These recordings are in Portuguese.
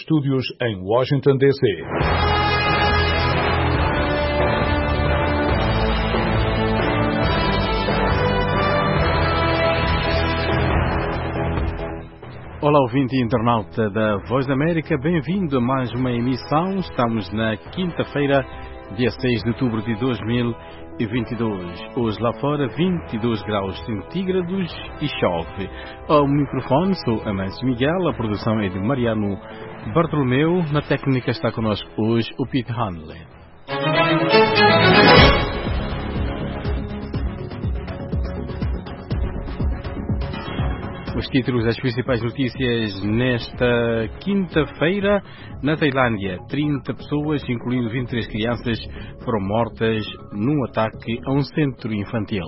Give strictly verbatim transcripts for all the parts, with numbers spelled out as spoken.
estúdios em Washington, D C Olá, ouvinte e internauta da Voz da América, bem-vindo a mais uma emissão. Estamos na quinta-feira, dia seis de outubro de dois mil e vinte e dois. Hoje lá fora, vinte e dois graus centígrados e chove. Ao microfone sou Amâncio Miguel, a produção é de Mariano Bartolomeu. Na técnica está connosco hoje o Pete Hanley. Os títulos das principais notícias nesta quinta-feira. Na Tailândia, trinta pessoas, incluindo vinte e três crianças, foram mortas num ataque a um centro infantil.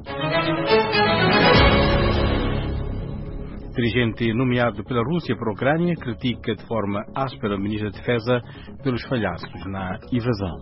Dirigente nomeado pela Rússia para a Ucrânia critica de forma áspera o ministro da Defesa pelos falhaços na invasão.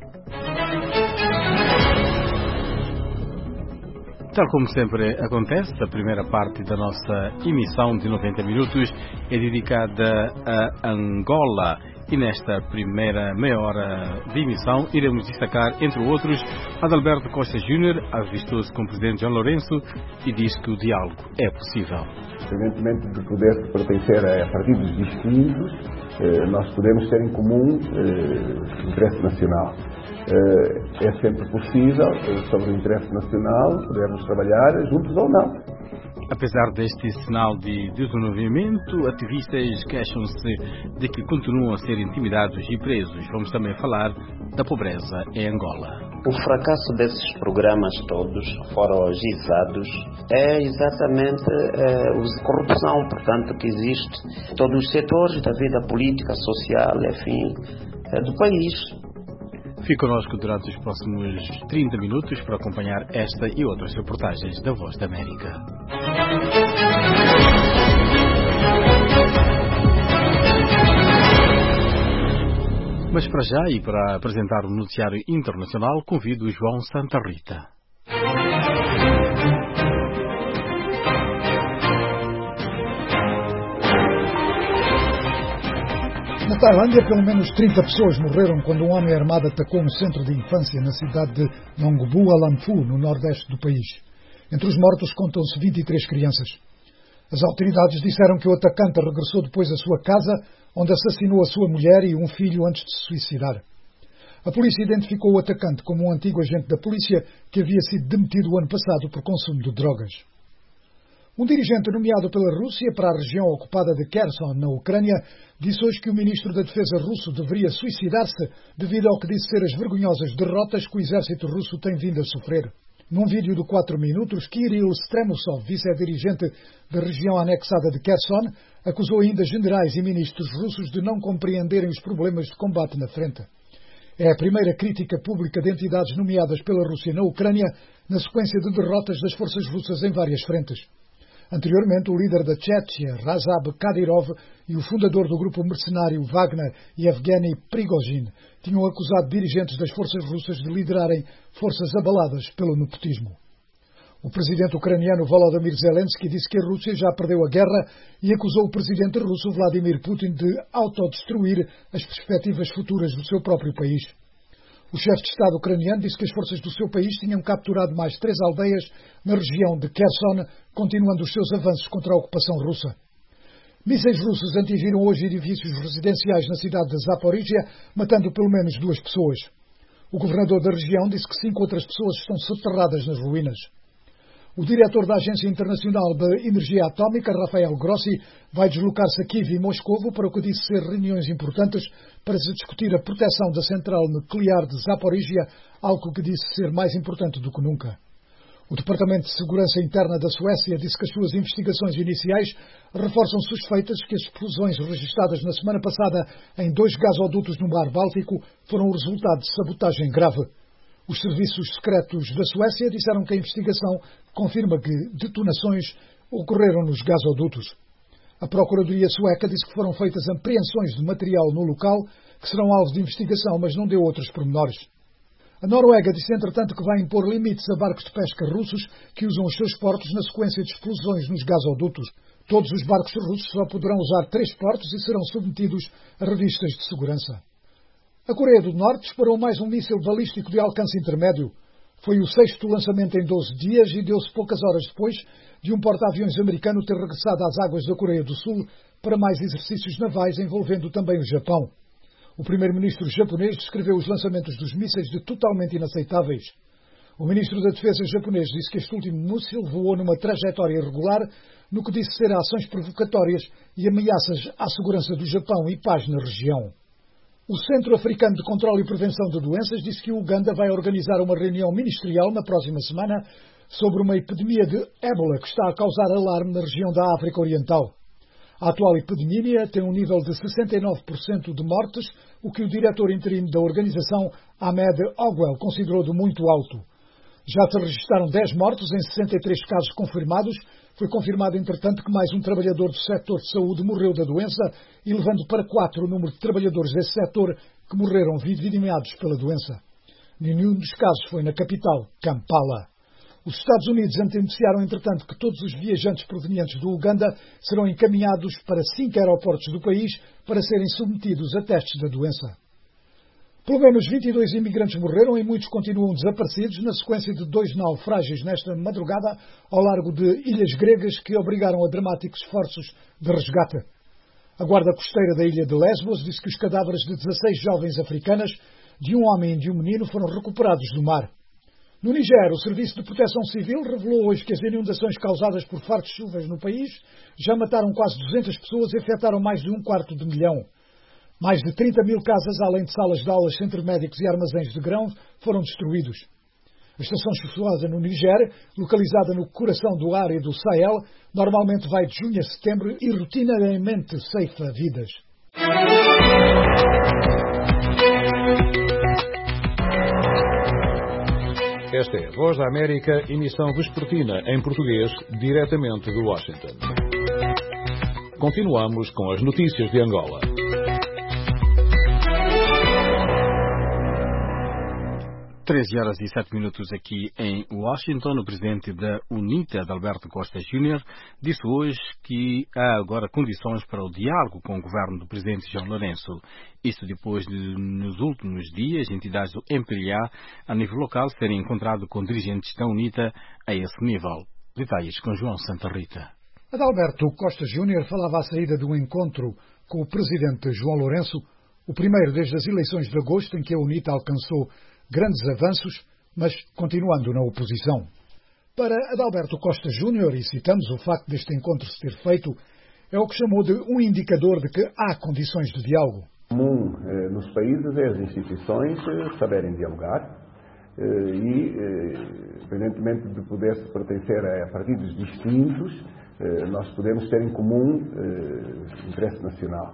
Tal como sempre acontece, a primeira parte da nossa emissão de noventa minutos é dedicada a Angola e nesta primeira meia hora de emissão iremos destacar, entre outros, Adalberto Costa Júnior, avistou-se com o presidente João Lourenço e diz que o diálogo é possível. Independentemente de poder pertencer a partidos distintos, nós podemos ter em comum o interesse nacional. É sempre possível, sobre o interesse nacional, podermos trabalhar juntos ou não. Apesar deste sinal de desenvolvimento, ativistas queixam-se de que continuam a ser intimidados e presos. Vamos também falar da pobreza em Angola. O fracasso desses programas todos foragizados é exatamente é, a corrupção, portanto, que existe em todos os setores da vida política, social, enfim, é, do país. Fique conosco durante os próximos trinta minutos para acompanhar esta e outras reportagens da Voz da América. Mas para já e para apresentar o noticiário internacional, convido o João Santa Rita. Na Tailândia, pelo menos trinta pessoas morreram quando um homem armado atacou um centro de infância na cidade de Nongbu Alamfu, no nordeste do país. Entre os mortos contam-se vinte e três crianças. As autoridades disseram que o atacante regressou depois à sua casa, onde assassinou a sua mulher e um filho antes de se suicidar. A polícia identificou o atacante como um antigo agente da polícia que havia sido demitido o ano passado por consumo de drogas. Um dirigente nomeado pela Rússia para a região ocupada de Kherson, na Ucrânia, disse hoje que o ministro da Defesa russo deveria suicidar-se devido ao que disse ser as vergonhosas derrotas que o exército russo tem vindo a sofrer. Num vídeo de quatro minutos, Kirill Stremusov, vice-dirigente da região anexada de Kherson, acusou ainda generais e ministros russos de não compreenderem os problemas de combate na frente. É a primeira crítica pública de entidades nomeadas pela Rússia na Ucrânia na sequência de derrotas das forças russas em várias frentes. Anteriormente, o líder da Chechnya, Razab Kadyrov, e o fundador do grupo mercenário Wagner, Yevgeny Prigozhin, tinham acusado dirigentes das forças russas de liderarem forças abaladas pelo nepotismo. O presidente ucraniano Volodymyr Zelensky disse que a Rússia já perdeu a guerra e acusou o presidente russo Vladimir Putin de autodestruir as perspectivas futuras do seu próprio país. O chefe de Estado ucraniano disse que as forças do seu país tinham capturado mais três aldeias na região de Kherson, continuando os seus avanços contra a ocupação russa. Mísseis russos atingiram hoje edifícios residenciais na cidade de Zaporizhia, matando pelo menos duas pessoas. O governador da região disse que cinco outras pessoas estão soterradas nas ruínas. O diretor da Agência Internacional de Energia Atómica, Rafael Grossi, vai deslocar-se a Kiev e Moscovo para o que disse ser reuniões importantes para se discutir a proteção da central nuclear de Zaporizhia, algo que disse ser mais importante do que nunca. O Departamento de Segurança Interna da Suécia disse que as suas investigações iniciais reforçam suspeitas que as explosões registradas na semana passada em dois gasodutos no Mar Báltico foram o resultado de sabotagem grave. Os serviços secretos da Suécia disseram que a investigação confirma que detonações ocorreram nos gasodutos. A Procuradoria Sueca disse que foram feitas apreensões de material no local, que serão alvo de investigação, mas não deu outros pormenores. A Noruega disse, entretanto, que vai impor limites a barcos de pesca russos que usam os seus portos na sequência de explosões nos gasodutos. Todos os barcos russos só poderão usar três portos e serão submetidos a revistas de segurança. A Coreia do Norte disparou mais um míssil balístico de alcance intermédio. Foi o sexto lançamento em doze dias e deu-se poucas horas depois de um porta-aviões americano ter regressado às águas da Coreia do Sul para mais exercícios navais envolvendo também o Japão. O primeiro-ministro japonês descreveu os lançamentos dos mísseis de totalmente inaceitáveis. O ministro da Defesa japonês disse que este último míssil voou numa trajetória irregular, no que disse ser ações provocatórias e ameaças à segurança do Japão e paz na região. O Centro Africano de Controlo e Prevenção de Doenças disse que o Uganda vai organizar uma reunião ministerial na próxima semana sobre uma epidemia de ébola que está a causar alarme na região da África Oriental. A atual epidemia tem um nível de sessenta e nove por cento de mortes, o que o diretor interino da organização, Ahmed Ogwell, considerou de muito alto. Já se registaram dez mortos em sessenta e três casos confirmados. Foi confirmado, entretanto, que mais um trabalhador do setor de saúde morreu da doença, e levando para quatro o número de trabalhadores desse setor que morreram vitimados pela doença. Nenhum dos casos foi na capital, Kampala. Os Estados Unidos anunciaram, entretanto, que todos os viajantes provenientes do Uganda serão encaminhados para cinco aeroportos do país para serem submetidos a testes da doença. Pelo menos vinte e dois imigrantes morreram e muitos continuam desaparecidos na sequência de dois naufrágios nesta madrugada ao largo de ilhas gregas que obrigaram a dramáticos esforços de resgate. A guarda costeira da ilha de Lesbos disse que os cadáveres de dezasseis jovens africanas, de um homem e de um menino, foram recuperados do mar. No Niger, o Serviço de Proteção Civil revelou hoje que as inundações causadas por fortes chuvas no país já mataram quase duzentas pessoas e afetaram mais de um quarto de milhão. Mais de trinta mil casas, além de salas de aulas, centros médicos e armazéns de grãos, foram destruídos. A estação chuvosa no Niger, localizada no coração do área do Sahel, normalmente vai de junho a setembro e rotineiramente ceifa vidas. Esta é a Voz da América, emissão vespertina em português, diretamente de Washington. Continuamos com as notícias de Angola. treze horas e sete minutos aqui em Washington. O presidente da UNITA, Adalberto Costa Júnior, disse hoje que há agora condições para o diálogo com o governo do presidente João Lourenço. Isto depois de, nos últimos dias, entidades do M P L A a nível local serem encontradas com dirigentes da UNITA a esse nível. Detalhes com João Santa Rita. Adalberto Costa Júnior falava à saída do encontro com o presidente João Lourenço, o primeiro desde as eleições de agosto em que a UNITA alcançou grandes avanços, mas continuando na oposição. Para Adalberto Costa Júnior, e citamos o facto deste encontro se ter feito, é o que chamou de um indicador de que há condições de diálogo. O comum eh, nos países é as instituições eh, saberem dialogar eh, e, eh, independentemente de poder-se pertencer a partidos distintos, eh, nós podemos ter em comum eh, interesse nacional.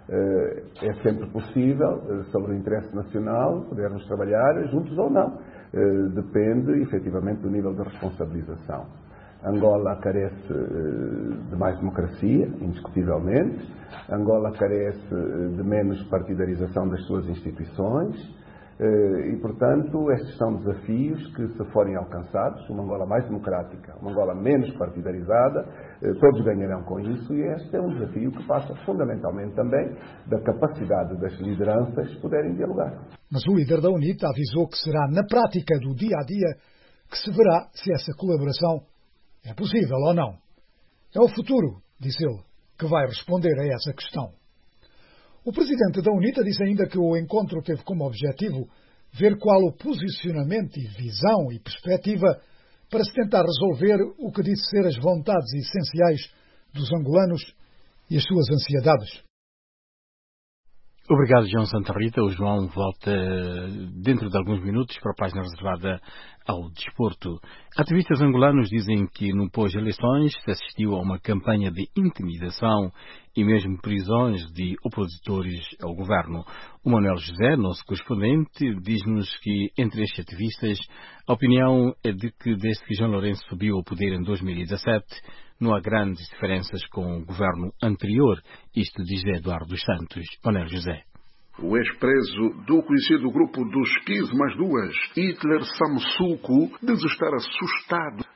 É sempre possível, sobre o interesse nacional, podermos trabalhar juntos ou não. Depende, efetivamente, do nível de responsabilização. Angola carece de mais democracia, indiscutivelmente. Angola carece de menos partidarização das suas instituições. E, portanto, estes são desafios que, se forem alcançados, uma Angola mais democrática, uma Angola menos partidarizada, todos ganharão com isso, e este é um desafio que passa fundamentalmente também da capacidade das lideranças poderem dialogar. Mas o líder da UNITA avisou que será na prática do dia a dia que se verá se essa colaboração é possível ou não. É o futuro, disse ele, que vai responder a essa questão. O presidente da UNITA disse ainda que o encontro teve como objetivo ver qual o posicionamento e visão e perspectiva para se tentar resolver o que disse ser as vontades essenciais dos angolanos e as suas ansiedades. Obrigado, João Santa Rita. O João volta dentro de alguns minutos para a página reservada ao desporto. Ativistas angolanos dizem que no pós-eleições se assistiu a uma campanha de intimidação e mesmo prisões de opositores ao governo. O Manuel José, nosso correspondente, diz-nos que entre estes ativistas a opinião é de que desde que João Lourenço subiu ao poder em dois mil e dezassete não há grandes diferenças com o governo anterior. Isto diz Eduardo dos Santos. Manuel José. O ex-preso do conhecido grupo dos quinze mais duas, Hitler Samsuco, diz estar assustado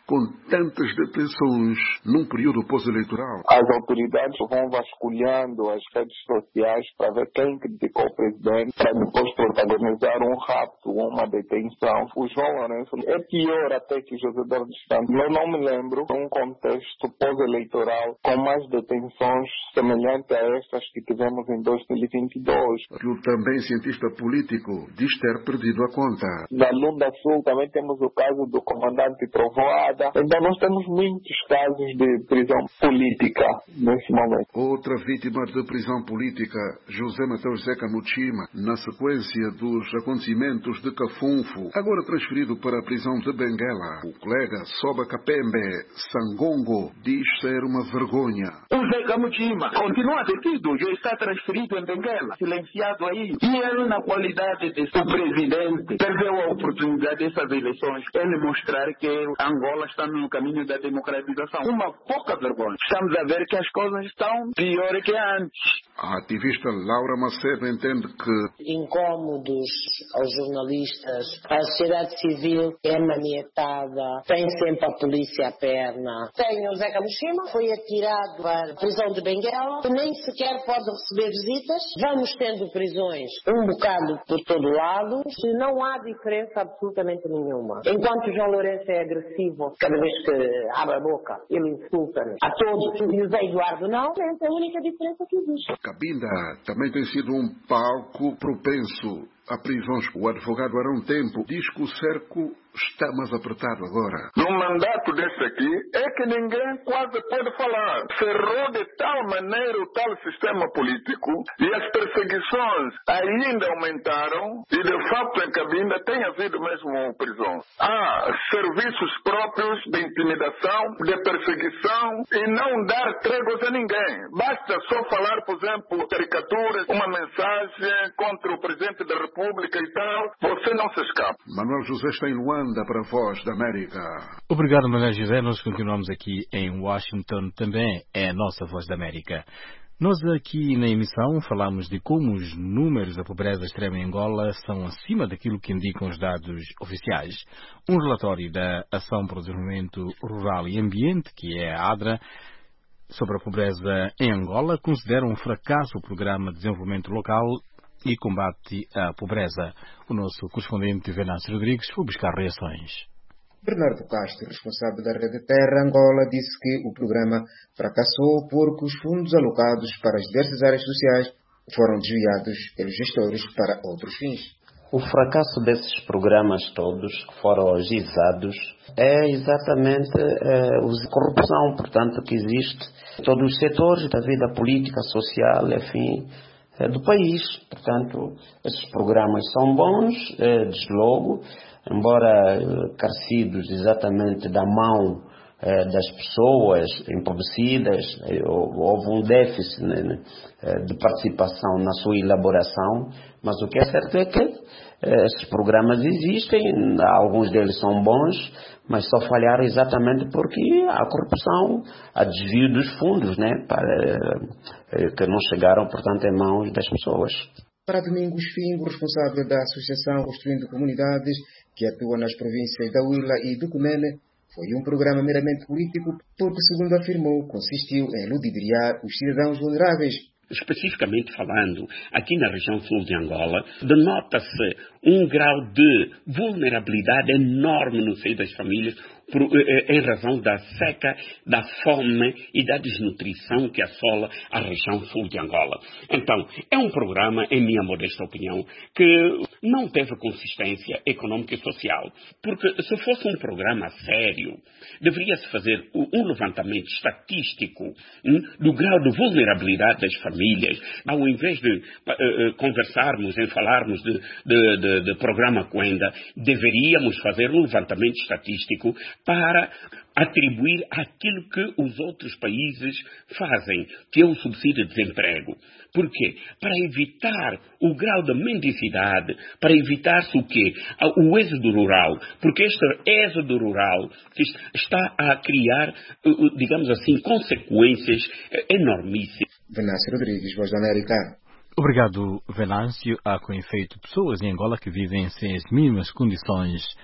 com tantas detenções num período pós-eleitoral? As autoridades vão vasculhando as redes sociais para ver quem criticou o presidente, para depois protagonizar um rapto, uma detenção. O João Lourenço é pior até que José Eduardo dos Santos. Eu não me lembro de um contexto pós-eleitoral com mais detenções semelhantes a estas que tivemos em dois mil e vinte e dois. O também cientista político diz ter perdido a conta. Na Lunda Sul também temos o caso do comandante Trovoada. Então nós temos muitos casos de prisão política nesse momento. Outra vítima de prisão política, José Mateus Zeca Muchima, na sequência dos acontecimentos de Cafunfo, agora transferido para a prisão de Benguela. O colega Soba Kapembe Sangongo diz ser uma vergonha. O Zeca Muchima continua detido, já está transferido em Benguela, silenciado aí. E ele, na qualidade de seu presidente, perdeu a oportunidade dessas eleições, ele mostrar que Angola está no caminho da democratização. Uma pouca vergonha. Estamos a ver que as coisas estão piores que antes. A ativista Laura Macedo entende que incômodos aos jornalistas, a sociedade civil é maniatada, tem sempre a polícia à perna. Tem o Zeca Muchima, foi atirado para a prisão de Benguela, que nem sequer pode receber visitas. Vamos tendo prisões um bocado por todo lado, e não há diferença absolutamente nenhuma. Enquanto o João Lourenço é agressivo, cada vez que abre a boca, ele insulta-nos a todos, e o Zé Eduardo não, é a única diferença que existe. Cabinda também tem sido um palco propenso a prisões. O advogado Arão Tempo diz que o cerco está mais apertado agora. No mandato desse aqui é que ninguém quase pode falar. Cerrou de tal maneira o tal sistema político e as perseguições ainda aumentaram e de facto em Cabinda tem havido mesmo prisão. Há serviços próprios de intimidação, de perseguição e não dar tréguas a ninguém. Basta só falar, por exemplo, caricaturas, uma mensagem contra o Presidente da República e tal, você não se escapa. Manuel José está em Luanda para a Voz da América. Obrigado, Manuel José. Nós continuamos aqui em Washington, também é a nossa Voz da América. Nós aqui na emissão falamos de como os números da pobreza extrema em Angola são acima daquilo que indicam os dados oficiais. Um relatório da Ação para o Desenvolvimento Rural e Ambiente, que é a ADRA, sobre a pobreza em Angola, considera um fracasso o Programa de Desenvolvimento Local e combate à pobreza. O nosso correspondente Venâncio Rodrigues foi buscar reações. Bernardo Castro, responsável da Rede Terra Angola, disse que o programa fracassou porque os fundos alocados para as diversas áreas sociais foram desviados pelos gestores para outros fins. O fracasso desses programas todos que foram agizados é exatamente é, a corrupção, portanto, que existe em todos os setores da vida política, social, enfim, do país. Portanto, esses programas são bons, é, desde logo, embora é, carecidos exatamente da mão é, das pessoas empobrecidas, é, houve um déficit, né, de participação na sua elaboração, mas o que é certo é que é, esses programas existem, alguns deles são bons, mas só falharam exatamente porque há corrupção, há desvio dos fundos, né, para, que não chegaram, portanto, em mãos das pessoas. Para Domingos Fingo, responsável da Associação Construindo Comunidades, que atua nas províncias da Huila e do Cunene, foi um programa meramente político porque, segundo afirmou, consistiu em ludibriar os cidadãos vulneráveis. Especificamente falando, aqui na região sul de Angola, denota-se um grau de vulnerabilidade enorme no seio das famílias por, em razão da seca, da fome e da desnutrição que assola a região sul de Angola. Então, é um programa, em minha modesta opinião, que não teve consistência econômica e social. Porque se fosse um programa sério, deveria-se fazer um levantamento estatístico hum, do grau de vulnerabilidade das famílias, ao invés de uh, conversarmos em falarmos de, de, de, de programa Coenda, deveríamos fazer um levantamento estatístico para atribuir aquilo que os outros países fazem, que é o subsídio de desemprego. Por quê? Para evitar o grau de mendicidade, para evitar-se o quê? O êxodo rural. Porque este êxodo rural está a criar, digamos assim, consequências enormíssimas. Venâncio Rodrigues, Voz da América. Obrigado, Venâncio. Há com efeito pessoas em Angola que vivem sem as mínimas condições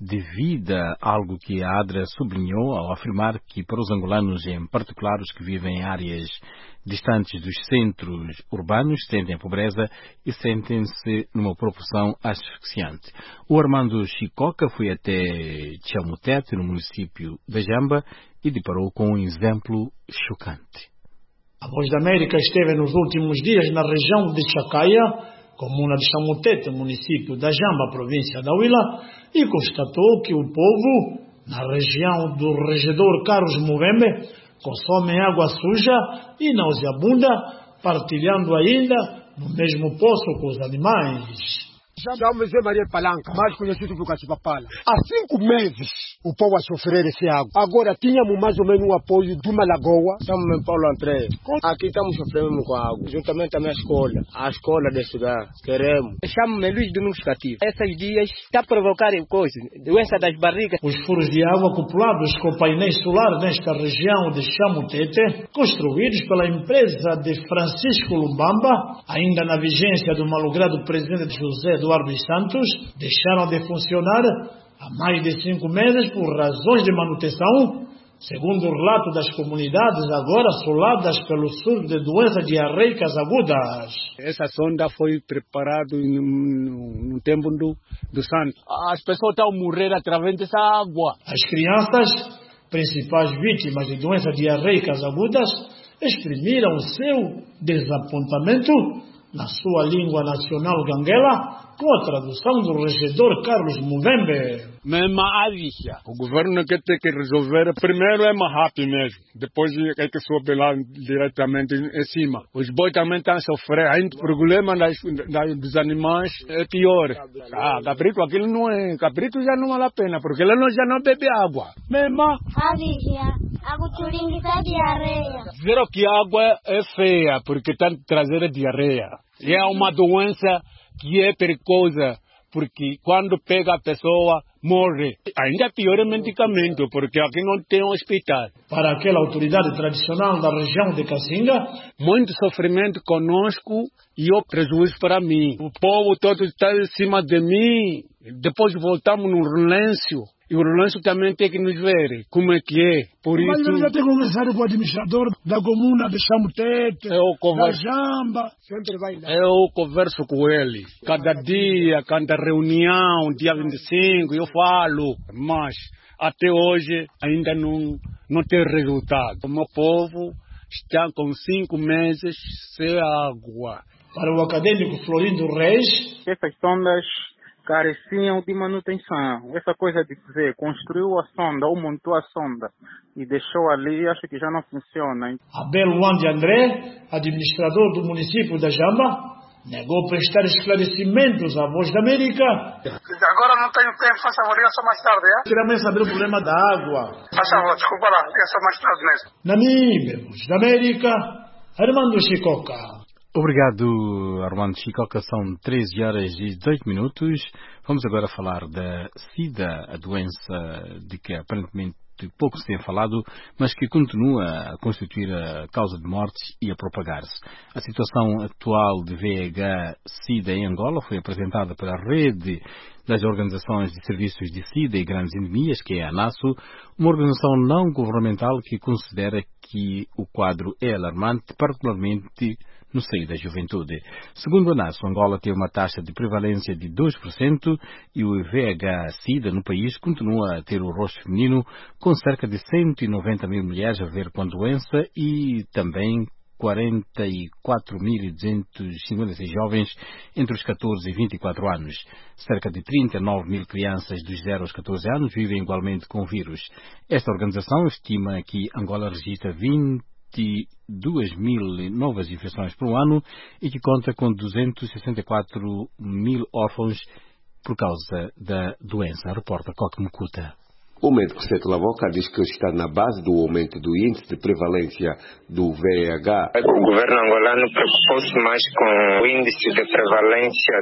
de vida, algo que a ADRA sublinhou ao afirmar que para os angolanos, em particular os que vivem em áreas distantes dos centros urbanos, sentem a pobreza e sentem-se numa proporção asfixiante. O Armando Chicoca foi até Chamutete, no município da Jamba, e deparou com um exemplo chocante. A Voz da América esteve nos últimos dias na região de Chacaia, comuna de Chamutete, município da Jamba, província da Huila, e constatou que o povo, na região do regedor Carlos Muvembe, consome água suja e nauseabunda, partilhando ainda no mesmo poço com os animais. Chamo Zé Maria Palanca, mais conhecido por Cachipapala. Há cinco meses o povo a sofrer esse água. Agora tínhamos mais ou menos o apoio de uma lagoa. Chamo-me Paulo André. Aqui estamos sofrendo com a água, juntamente com a minha escola, a escola de estudar. Queremos. Chamo-me Luís Domingos Cativo. Esses dias está a provocar coisas, doença das barrigas. Os furos de água acoplados com painéis solar nesta região de Chamutete, construídos pela empresa de Francisco Lumbamba, ainda na vigência do malogrado presidente José Eduardo dos Santos, deixaram de funcionar há mais de cinco meses por razões de manutenção, segundo o relato das comunidades agora assoladas pelo surto de doenças diarreicas agudas. Essa sonda foi preparada no, no, no tempo do, do Santos. As pessoas estão a morrer através dessa água. As crianças, principais vítimas de doenças diarreicas agudas, exprimiram seu desapontamento na sua língua nacional ganguela, com a tradução do regedor Carlos Muvembe. Mesmo avisa. O governo quer ter que resolver. Primeiro é mais rápido mesmo. Depois é que sobe lá diretamente em cima. Os bois também estão a sofrer. Ainda o problema das, das, dos animais é pior. Ah, cabrito, aquilo não é. Cabrito já não vale a pena, porque ele não, já não bebe água. Mesmo. Avisa. Água churinga está diarreia. Zero que a água é feia, porque está trazendo diarreia. E é uma doença que é perigosa, porque quando pega a pessoa, morre. Ainda pior é medicamento, porque aqui não tem hospital. Para aquela autoridade tradicional da região de Cassinga, muito sofrimento conosco e o prejuízo para mim. O povo todo está em cima de mim. Depois voltamos no Rolêncio. E o Rolêncio também tem que nos ver como é que é. Por Mas isso... eu já tenho conversado com o administrador da comuna de Chamutete, eu converso... da Jamba. Sempre vai lá. Eu converso com ele. Cada dia, cada reunião, dia vinte e cinco, eu falo. Mas até hoje ainda não, não tem resultado. O meu povo está com cinco meses sem água. Para o acadêmico Florindo Reis, essas sondas careciam de manutenção. Essa coisa de dizer, construiu a sonda ou montou a sonda e deixou ali, acho que já não funciona. Abel Wandi André, administrador do município da Jamba, negou prestar esclarecimentos à Voz da América. Agora não tenho tempo, faz favor, liga só mais tarde, é? Queria mais saber o problema da água. Faz favor, desculpa lá, liga só mais tarde mesmo. Namíbia, Voz da América, Armando Chicoca. Obrigado, Armando Chicoca. São treze horas e dezoito minutos. Vamos agora falar da SIDA, a doença de que aparentemente pouco se tem falado, mas que continua a constituir a causa de mortes e a propagar-se. A situação atual de V I H-SIDA em Angola foi apresentada pela Rede das Organizações de Serviços de SIDA e Grandes Endemias, que é a ANASO, uma organização não governamental que considera que o quadro é alarmante, particularmente no seio da juventude. Segundo a ANASO, Angola tem uma taxa de prevalência de dois por cento e o V I H-SIDA no país continua a ter o rosto feminino, com cerca de cento e noventa mil mulheres a ver com a doença e também quarenta e quatro mil duzentos e cinquenta e seis jovens entre os catorze e vinte e quatro anos. Cerca de trinta e nove mil crianças dos zero aos catorze anos vivem igualmente com o vírus. Esta organização estima que Angola registra vinte e duas mil novas infecções por ano e que conta com duzentos e sessenta e quatro mil órfãos por causa da doença. Reporta Coque Mucuta. O médico Seto Lavoca diz que está na base do aumento do índice de prevalência do V I H. O governo angolano preocupou-se mais com o índice de prevalência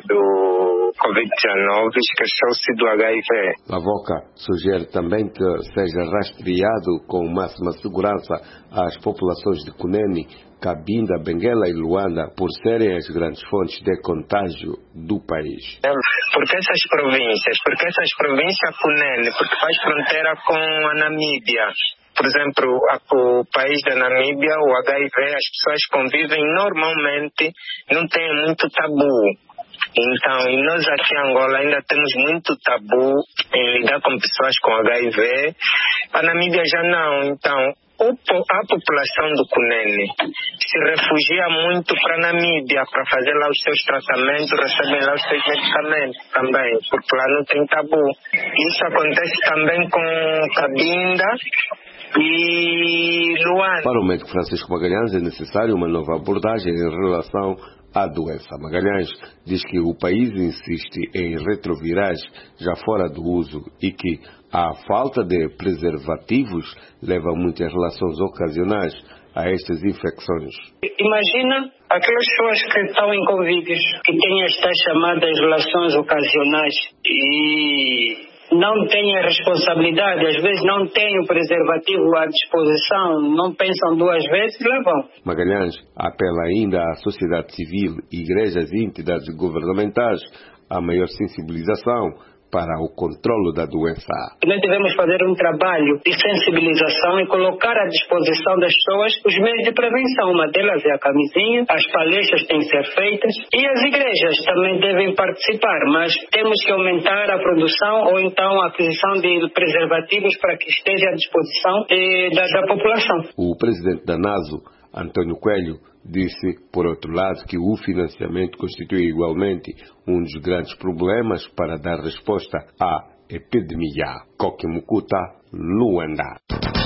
do covid dezenove, esqueceu-se do H I V. Lavoca sugere também que seja rastreado com máxima segurança às populações de Cunene Cabinda, Benguela e Luanda por serem as grandes fontes de contágio do país. Porque essas províncias? Porque essas províncias, Cunene, porque faz fronteira com a Namíbia. Por exemplo, o país da Namíbia, o H I V, as pessoas convivem normalmente, não tem muito tabu. Então, e nós aqui em Angola ainda temos muito tabu em lidar com pessoas com H I V. A Namíbia já não. Então, a população do Cunene se refugia muito para a Namíbia para fazer lá os seus tratamentos, receber lá os seus medicamentos também, porque lá não tem tabu. Isso acontece também com Cabinda e Luanda. Para o médico Francisco Magalhães é necessária uma nova abordagem em relação à doença. Magalhães diz que o país insiste em retrovirais já fora do uso e que a falta de preservativos leva a muitas relações ocasionais a estas infecções. Imagina aquelas pessoas que estão em Covid, que têm estas chamadas relações ocasionais e não têm a responsabilidade, às vezes não têm o preservativo à disposição, não pensam duas vezes, levam. Magalhães apela ainda à sociedade civil, igrejas e entidades governamentais a maior sensibilização para o controle da doença. Nós devemos fazer um trabalho de sensibilização e colocar à disposição das pessoas os meios de prevenção. Uma delas é a camisinha, as palestras têm que ser feitas e as igrejas também devem participar, mas temos que aumentar a produção ou então a aquisição de preservativos para que esteja à disposição de, da, da população. O presidente da NASO, Antônio Coelho, disse, por outro lado, que o financiamento constitui igualmente um dos grandes problemas para dar resposta à epidemia. Koki Mukuta, Luanda.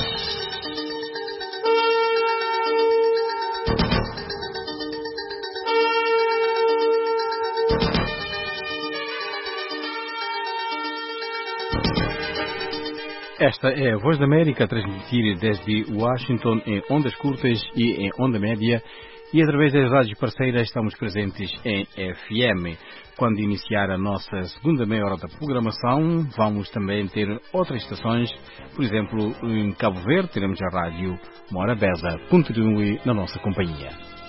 Esta é a Voz da América a transmitir desde Washington em ondas curtas e em onda média e através das rádios parceiras estamos presentes em F M. Quando iniciar a nossa segunda meia hora da programação, vamos também ter outras estações, por exemplo, em Cabo Verde teremos a rádio Morabeza. Continue na nossa companhia.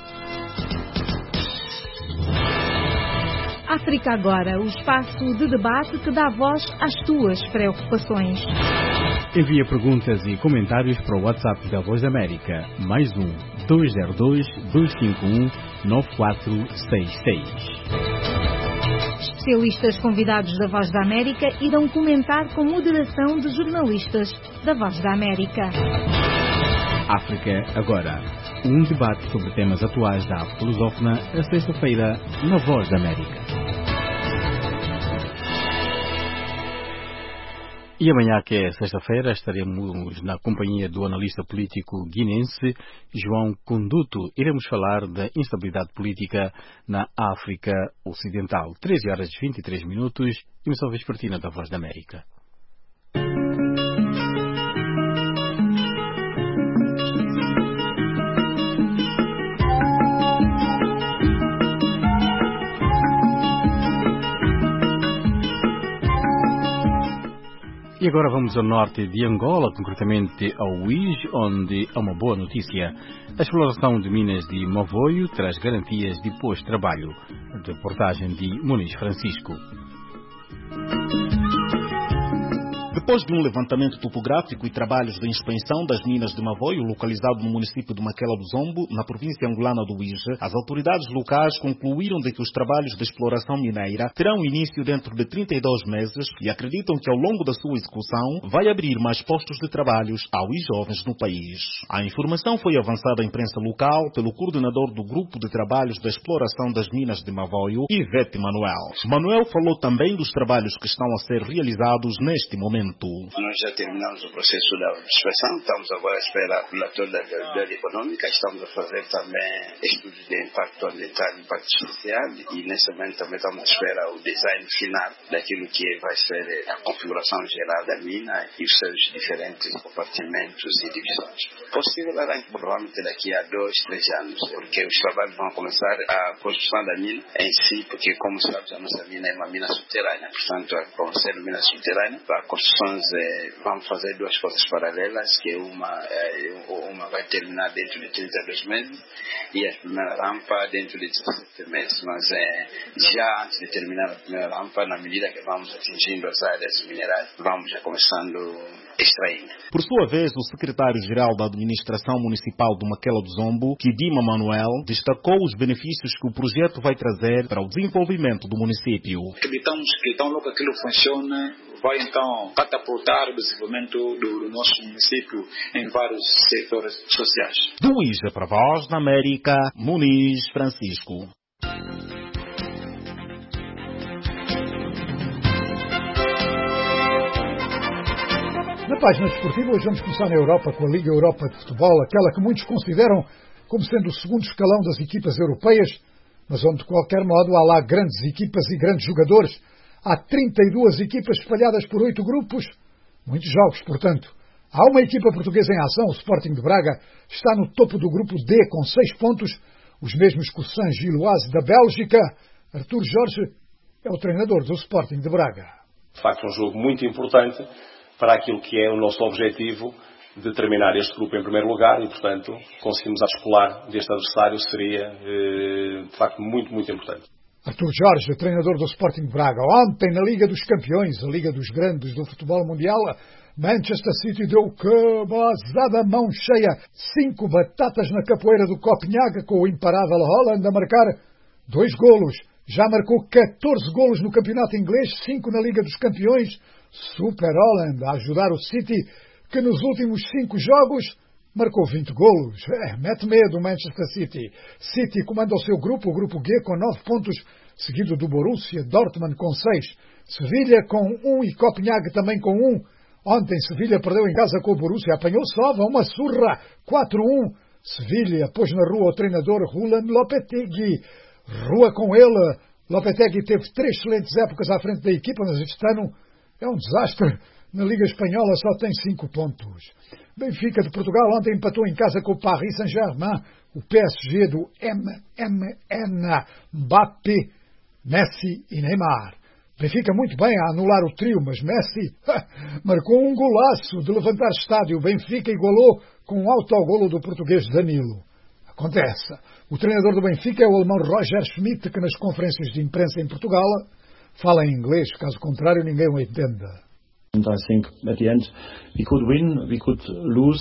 África Agora, o espaço de debate que dá voz às tuas preocupações. Envia perguntas e comentários para o WhatsApp da Voz da América, mais um, dois zero dois, dois cinco um, nove quatro seis seis. Especialistas convidados da Voz da América irão comentar com moderação de jornalistas da Voz da América. África Agora, um debate sobre temas atuais da África lusófona, a sexta-feira, na Voz da América. E amanhã, que é sexta-feira, estaremos na companhia do analista político guinense João Conduto. Iremos falar da instabilidade política na África Ocidental. treze horas e vinte e três minutos, emissão vespertina da Voz da América. E agora vamos ao norte de Angola, concretamente ao Uís, onde há uma boa notícia. A exploração de minas de Mavoio traz garantias de pós-trabalho. Reportagem de Muniz Francisco. Depois de um levantamento topográfico e trabalhos de inspeção das minas de Mavoio, localizado no município de Maquela do Zombo, na província angolana do Uís, as autoridades locais concluíram de que os trabalhos de exploração mineira terão início dentro de trinta e dois meses e acreditam que ao longo da sua execução vai abrir mais postos de trabalhos aos jovens no país. A informação foi avançada à imprensa local pelo coordenador do Grupo de Trabalhos da Exploração das Minas de Mavoio, Ivete Manuel. Manuel falou também dos trabalhos que estão a ser realizados neste momento. Nós já terminamos o processo da inspeção, estamos agora à espera do relatório da viabilidade econômica, estamos a fazer também estudos de impacto ambiental e impacto social e nesse momento também estamos à espera o design final daquilo que vai ser a configuração geral da mina e os seus diferentes compartimentos e divisões. Possível arranque provavelmente daqui a dois, três anos, porque os trabalhos vão começar a construção da mina em si, porque como sabes a nossa mina é uma mina subterrânea, portanto a conhecer mina subterrânea, a construção Então, é, vamos fazer duas coisas paralelas, que uma, é, uma vai terminar dentro de trinta e dois meses e a primeira rampa dentro de dezessete meses. Mas é, já antes de terminar a primeira rampa, na medida que vamos atingindo as áreas minerais, vamos já começando extraindo. Por sua vez, o secretário-geral da Administração Municipal do Maquela do Zombo, Kidima Manuel, destacou os benefícios que o projeto vai trazer para o desenvolvimento do município. Acreditamos que tão logo aquilo funciona, vai então catapultar o desenvolvimento do, do nosso município em vários setores sociais. Do Ija para a Voz da América, Muniz Francisco. Na página desportiva, hoje vamos começar na Europa com a Liga Europa de Futebol, aquela que muitos consideram como sendo o segundo escalão das equipas europeias, mas onde, de qualquer modo, há lá grandes equipas e grandes jogadores. Há trinta e duas equipas espalhadas por oito grupos, muitos jogos, portanto. Há uma equipa portuguesa em ação, o Sporting de Braga, está no topo do grupo D com seis pontos, os mesmos que o Saint-Gilloise da Bélgica. Artur Jorge é o treinador do Sporting de Braga. De facto, um jogo muito importante para aquilo que é o nosso objetivo de terminar este grupo em primeiro lugar e, portanto, conseguimos a descolar deste adversário seria, de facto, muito, muito importante. Artur Jorge, treinador do Sporting Braga. Ontem, na Liga dos Campeões, a Liga dos Grandes do futebol mundial, Manchester City deu cabazada, mão cheia, cinco batatas na capoeira do Copenhague, com o imparável Haaland a marcar dois golos. Já marcou catorze golos no campeonato inglês, cinco na Liga dos Campeões. Super Haaland a ajudar o City, que nos últimos cinco jogos marcou vinte golos. É, mete medo o Manchester City. City comanda o seu grupo, o grupo G, com nove pontos, seguido do Borussia Dortmund com seis. Sevilha com um e Copenhague também com um. Ontem Sevilha perdeu em casa com o Borussia, apanhou Sova, uma surra, quatro a um. Sevilha pôs na rua o treinador Julen Lopetegui. Rua com ele. Lopetegui teve três excelentes épocas à frente da equipa, mas este ano é um desastre. Na Liga Espanhola só tem cinco pontos. Benfica de Portugal ontem empatou em casa com o Paris Saint-Germain. O P S G do M M N, Mbappé, Messi e Neymar. Benfica muito bem a anular o trio, mas Messi marcou um golaço de levantar estádio. Benfica igualou com um autogolo do português Danilo. Acontece. O treinador do Benfica é o alemão Roger Schmidt, que nas conferências de imprensa em Portugal fala em inglês, caso contrário ninguém o entenda. And I think at the end we could win, we could lose.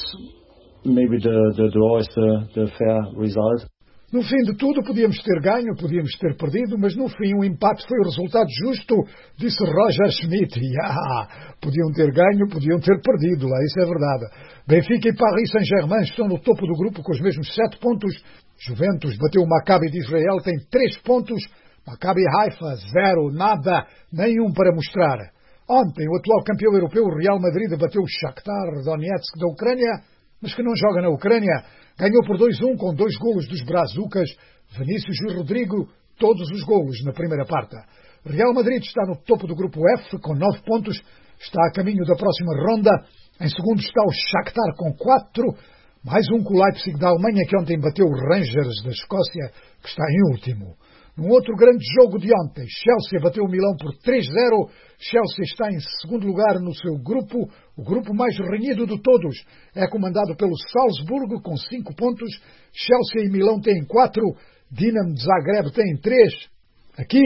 Maybe the, the draw is the, the fair result. No fim de tudo, podíamos ter ganho, podíamos ter perdido, mas no fim o empate foi o resultado justo, disse Roger Schmidt. Yeah, podiam ter ganho, podiam ter perdido, lá isso é verdade. Benfica e Paris Saint-Germain estão no topo do grupo com os mesmos sete pontos. Juventus bateu o Maccabi de Israel, tem três pontos. Maccabi Haifa, zero, nada, nenhum para mostrar. Ontem, o atual campeão europeu, o Real Madrid, bateu o Shakhtar Donetsk da Ucrânia, mas que não joga na Ucrânia. Ganhou por dois a um com dois golos dos brazucas, Vinícius e Rodrigo, todos os golos na primeira parte. Real Madrid está no topo do grupo F com nove pontos, está a caminho da próxima ronda. Em segundo está o Shakhtar com quatro, mais um com o Leipzig da Alemanha, que ontem bateu o Rangers da Escócia, que está em último. Num outro grande jogo de ontem, Chelsea bateu o Milão por três a zero. Chelsea está em segundo lugar no seu grupo, o grupo mais renhido de todos. É comandado pelo Salzburgo com cinco pontos. Chelsea e Milão têm quatro. Dinamo de Zagreb tem três. Aqui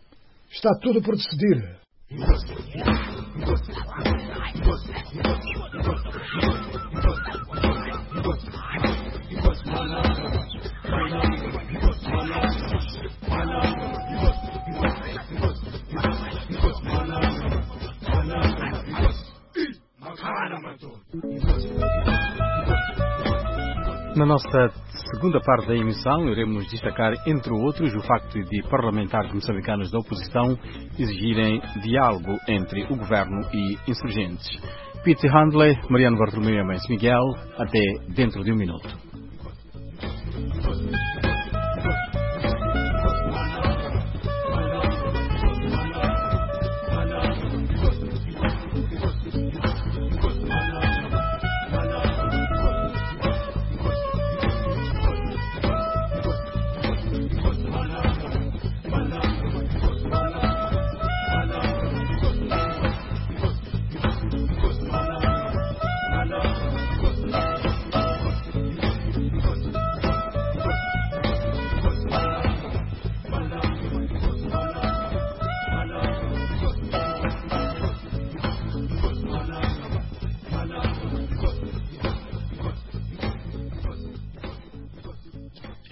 está tudo por decidir. Na nossa segunda parte da emissão, iremos destacar, entre outros, o facto de parlamentares moçambicanos da oposição exigirem diálogo entre o governo e insurgentes. Peter Handley, Mariano Bartolomeu e Mendes Miguel, até dentro de um minuto.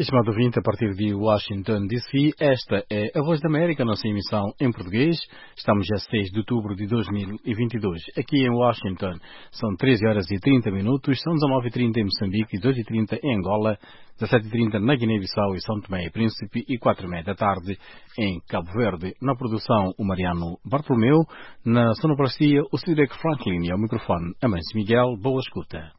estimado ouvinte, a partir de Washington, D C, esta é a Voz da América, nossa emissão em português. Estamos a seis de outubro de dois mil e vinte e dois. Aqui em Washington são treze horas e trinta minutos, são dezenove e trinta em Moçambique, dezoito e trinta em Angola, dezassete e trinta na Guiné-Bissau e São Tomé e Príncipe e quatro e meia da tarde em Cabo Verde. Na produção, o Mariano Bartolomeu, na sonoplastia, o Cedric Franklin e ao microfone, Amancio Miguel. Boa escuta.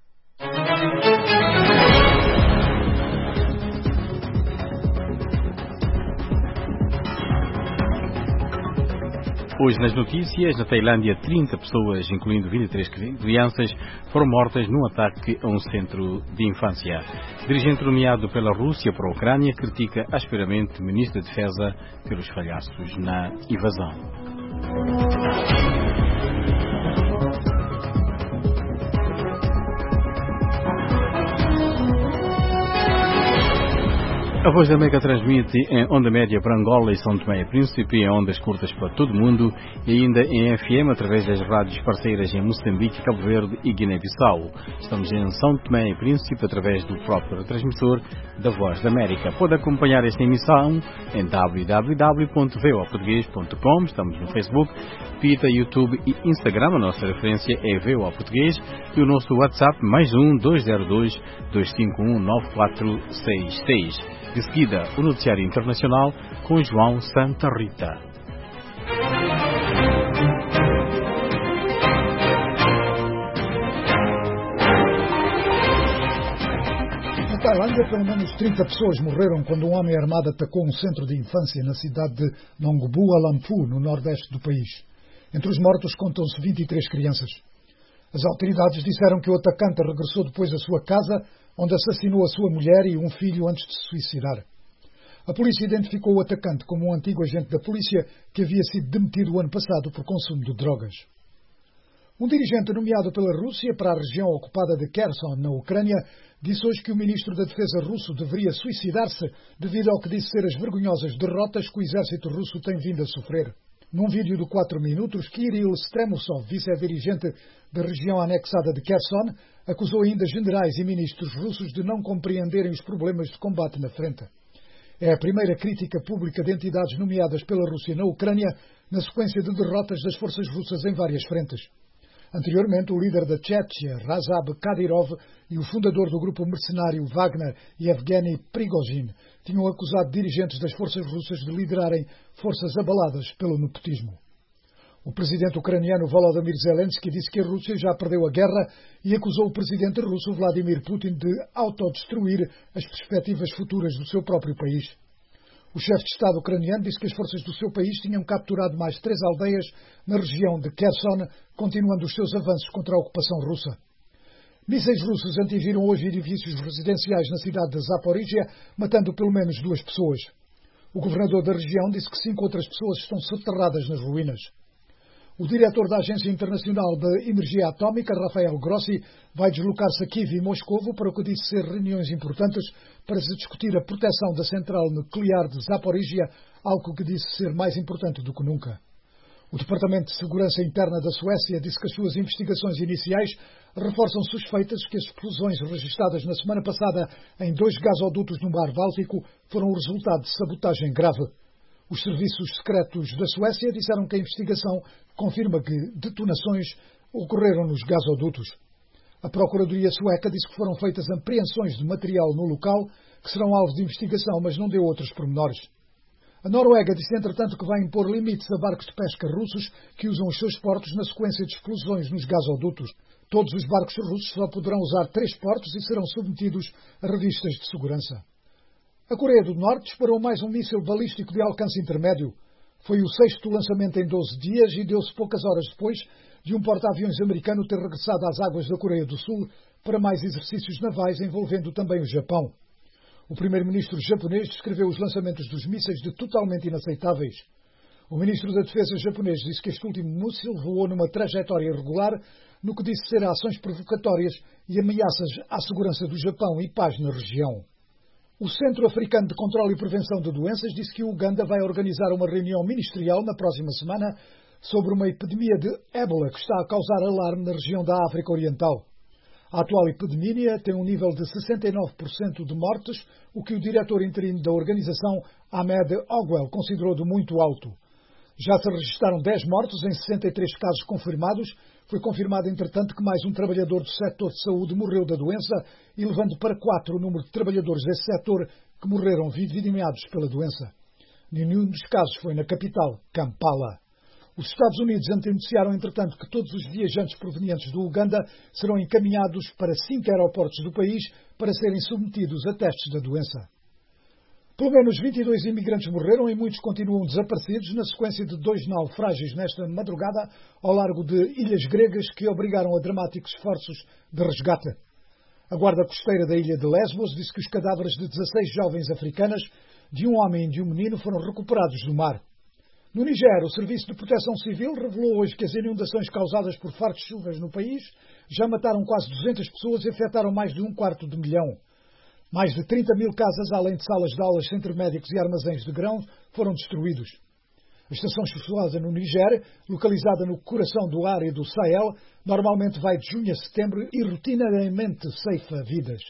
Hoje nas notícias, na Tailândia, trinta pessoas, incluindo vinte e três crianças, foram mortas num ataque a um centro de infância. Dirigente nomeado pela Rússia para a Ucrânia critica asperamente o ministro da Defesa pelos falhaços na invasão. A Voz da América transmite em onda média para Angola e São Tomé e Príncipe, em ondas curtas para todo o mundo e ainda em F M através das rádios parceiras em Moçambique, Cabo Verde e Guiné-Bissau. Estamos em São Tomé e Príncipe através do próprio transmissor da Voz da América. Pode acompanhar esta emissão em w w w ponto v o português ponto com. Estamos no Facebook, Twitter, YouTube e Instagram. A nossa referência é V O A Português e o nosso WhatsApp mais um dois zero dois, dois cinco um, nove quatro seis seis. De seguida, o noticiário internacional com João Santa Rita. Na Tailândia, pelo menos trinta pessoas morreram quando um homem armado atacou um centro de infância na cidade de Nong Bua Lamphu, no nordeste do país. Entre os mortos contam-se vinte e três crianças. As autoridades disseram que o atacante regressou depois à sua casa, onde assassinou a sua mulher e um filho antes de se suicidar. A polícia identificou o atacante como um antigo agente da polícia que havia sido demitido o ano passado por consumo de drogas. Um dirigente nomeado pela Rússia para a região ocupada de Kherson, na Ucrânia, disse hoje que o ministro da Defesa russo deveria suicidar-se devido ao que disse ser as vergonhosas derrotas que o exército russo tem vindo a sofrer. Num vídeo de quatro minutos, Kirill Stremusov, vice-dirigente da região anexada de Kherson, acusou ainda generais e ministros russos de não compreenderem os problemas de combate na frente. É a primeira crítica pública de entidades nomeadas pela Rússia na Ucrânia, na sequência de derrotas das forças russas em várias frentes. Anteriormente, o líder da Chechnya, Razab Kadyrov, e o fundador do grupo mercenário Wagner, Yevgeny Prigozhin, tinham acusado dirigentes das forças russas de liderarem forças abaladas pelo nepotismo. O presidente ucraniano Volodymyr Zelensky disse que a Rússia já perdeu a guerra e acusou o presidente russo Vladimir Putin de autodestruir as perspectivas futuras do seu próprio país. O chefe de Estado ucraniano disse que as forças do seu país tinham capturado mais três aldeias na região de Kherson, continuando os seus avanços contra a ocupação russa. Mísseis russos atingiram hoje edifícios residenciais na cidade de Zaporizhia, matando pelo menos duas pessoas. O governador da região disse que cinco outras pessoas estão soterradas nas ruínas. O diretor da Agência Internacional de Energia Atómica, Rafael Grossi, vai deslocar-se a Kiev e Moscovo para o que disse ser reuniões importantes para se discutir a proteção da central nuclear de Zaporizhia, algo que disse ser mais importante do que nunca. O Departamento de Segurança Interna da Suécia disse que as suas investigações iniciais reforçam suspeitas que as explosões registradas na semana passada em dois gasodutos no Mar Báltico foram o resultado de sabotagem grave. Os serviços secretos da Suécia disseram que a investigação confirma que detonações ocorreram nos gasodutos. A Procuradoria Sueca disse que foram feitas apreensões de material no local, que serão alvo de investigação, mas não deu outros pormenores. A Noruega disse, entretanto, que vai impor limites a barcos de pesca russos que usam os seus portos na sequência de explosões nos gasodutos. Todos os barcos russos só poderão usar três portos e serão submetidos a revistas de segurança. A Coreia do Norte disparou mais um míssil balístico de alcance intermédio. Foi o sexto lançamento em doze dias e deu-se poucas horas depois de um porta-aviões americano ter regressado às águas da Coreia do Sul para mais exercícios navais envolvendo também o Japão. O primeiro-ministro japonês descreveu os lançamentos dos mísseis de totalmente inaceitáveis. O ministro da Defesa japonês disse que este último míssil voou numa trajetória irregular, no que disse ser ações provocatórias e ameaças à segurança do Japão e paz na região. O Centro Africano de Controlo e Prevenção de Doenças disse que o Uganda vai organizar uma reunião ministerial na próxima semana sobre uma epidemia de ébola que está a causar alarme na região da África Oriental. A atual epidemia tem um nível de sessenta e nove por cento de mortes, o que o diretor interino da organização, Ahmed Ogwell, considerou de muito alto. Já se registaram dez mortos em sessenta e três casos confirmados. Foi confirmado, entretanto, que mais um trabalhador do setor de saúde morreu da doença, elevando para quatro o número de trabalhadores desse setor que morreram vitimados pela doença. Nenhum dos casos foi na capital, Kampala. Os Estados Unidos anunciaram, entretanto, que todos os viajantes provenientes do Uganda serão encaminhados para cinco aeroportos do país para serem submetidos a testes da doença. Pelo menos vinte e dois imigrantes morreram e muitos continuam desaparecidos na sequência de dois naufrágios nesta madrugada ao largo de ilhas gregas que obrigaram a dramáticos esforços de resgate. A guarda costeira da ilha de Lesbos disse que os cadáveres de dezasseis jovens africanas, de um homem e de um menino, foram recuperados do mar. No Niger, o Serviço de Proteção Civil revelou hoje que as inundações causadas por fortes chuvas no país já mataram quase duzentas pessoas e afetaram mais de um quarto de milhão. Mais de trinta mil casas, além de salas de aulas, centros médicos e armazéns de grãos, foram destruídos. A estação chuvosa no Niger, localizada no coração do árido Sahel, normalmente vai de junho a setembro e rotineiramente ceifa vidas.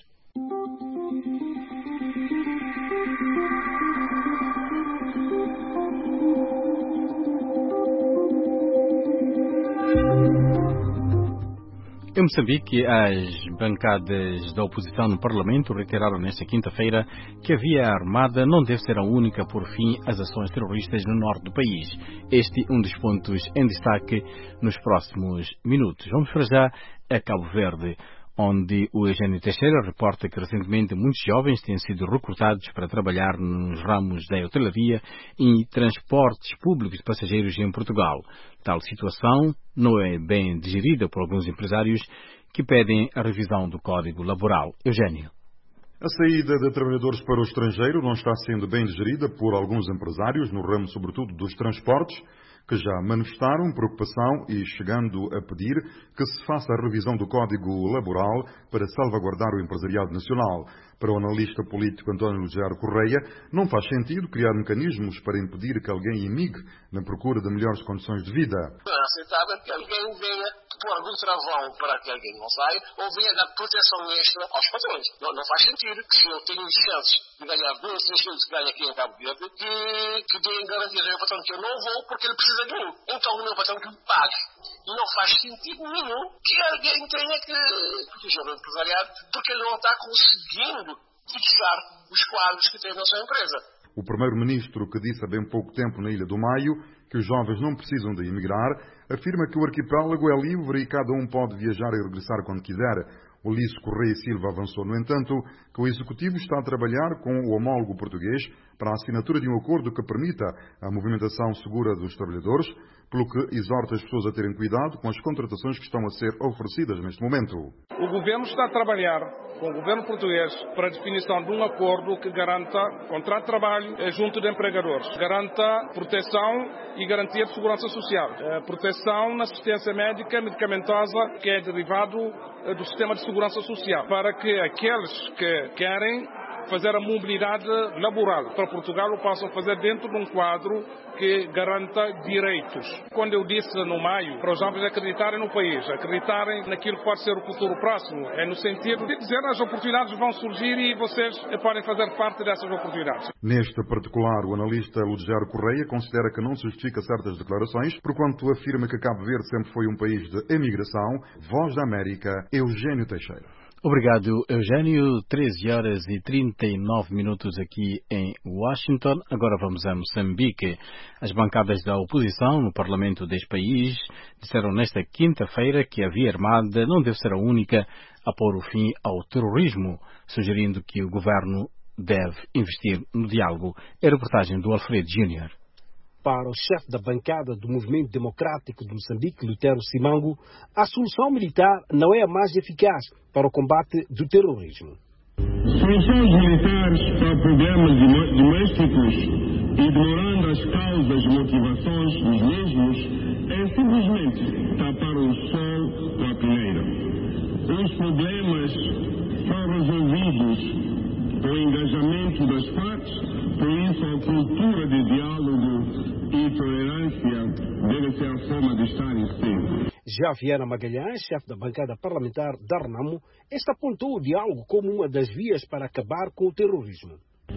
Em Moçambique, as bancadas da oposição no Parlamento reiteraram nesta quinta-feira que a via armada não deve ser a única a pôr fim às ações terroristas no norte do país. Este é um dos pontos em destaque nos próximos minutos. Vamos para já a Cabo Verde, onde o Eugênio Teixeira reporta que recentemente muitos jovens têm sido recrutados para trabalhar nos ramos da hotelaria e transportes públicos de passageiros em Portugal. Tal situação não é bem digerida por alguns empresários que pedem a revisão do Código Laboral. Eugênio. A saída de trabalhadores para o estrangeiro não está sendo bem digerida por alguns empresários, no ramo sobretudo dos transportes, que já manifestaram preocupação e chegando a pedir que se faça a revisão do Código Laboral para salvaguardar o empresariado nacional. Para o analista político António Lugero Correia, não faz sentido criar mecanismos para impedir que alguém imigre na procura de melhores condições de vida. Não é aceitável que alguém venha por algum travão para que alguém não saia ou venha dar proteção extra aos patrões. Não, não faz sentido que se eu tenho chances de ganhar dois, três quilos que ganho aqui em Cabo Verde, que, que deem garantias ao meu patrão que eu não vou porque ele precisa de mim. Então o meu patrão que me pague. E não faz sentido nenhum que alguém tenha que proteger o empresariado porque ele não está conseguindo fixar os quadros que tem na sua empresa. O primeiro-ministro, que disse há bem pouco tempo na Ilha do Maio que os jovens não precisam de emigrar, afirma que o arquipélago é livre e cada um pode viajar e regressar quando quiser. Ulisses Correia Silva avançou, no entanto, que o Executivo está a trabalhar com o homólogo português para a assinatura de um acordo que permita a movimentação segura dos trabalhadores, pelo que exorta as pessoas a terem cuidado com as contratações que estão a ser oferecidas neste momento. O Governo está a trabalhar com o Governo português para a definição de um acordo que garanta contrato de trabalho junto de empregadores, garanta proteção e garantia de segurança social, proteção na assistência médica medicamentosa que é derivado do sistema de segurança social, para que aqueles que querem fazer a mobilidade laboral para Portugal o possam fazer dentro de um quadro que garanta direitos. Quando eu disse no maio para os jovens acreditarem no país, acreditarem naquilo que pode ser o futuro próximo, é no sentido de dizer as oportunidades vão surgir e vocês podem fazer parte dessas oportunidades. Neste particular, o analista Lugero Correia considera que não se justifica certas declarações, porquanto afirma que Cabo Verde sempre foi um país de emigração. Voz da América, Eugênio Teixeira. Obrigado, Eugênio. treze horas e trinta e nove minutos aqui em Washington. Agora vamos a Moçambique. As bancadas da oposição no Parlamento deste país disseram nesta quinta-feira que a via armada não deve ser a única a pôr o fim ao terrorismo, sugerindo que o governo deve investir no diálogo. É a reportagem do Alfredo Júnior. Para o chefe da bancada do Movimento Democrático de Moçambique, Lutero Simango, a solução militar não é a mais eficaz para o combate do terrorismo. Soluções militares para problemas domésticos, ignorando as causas e motivações dos mesmos, é simplesmente tapar o sol com a peneira. Os problemas são resolvidos com o engajamento das partes, por isso a cultura de diálogo e tolerância tolerância deve ser a forma de estar em si. Já Viana Magalhães, chefe da bancada parlamentar da Renamo, este apontou o diálogo como uma das vias para acabar com o terrorismo.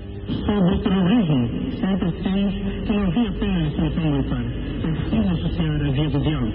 Sobre o terrorismo, sempre dissemos que não havia apenas a solução militar, é preciso associar a via do diálogo.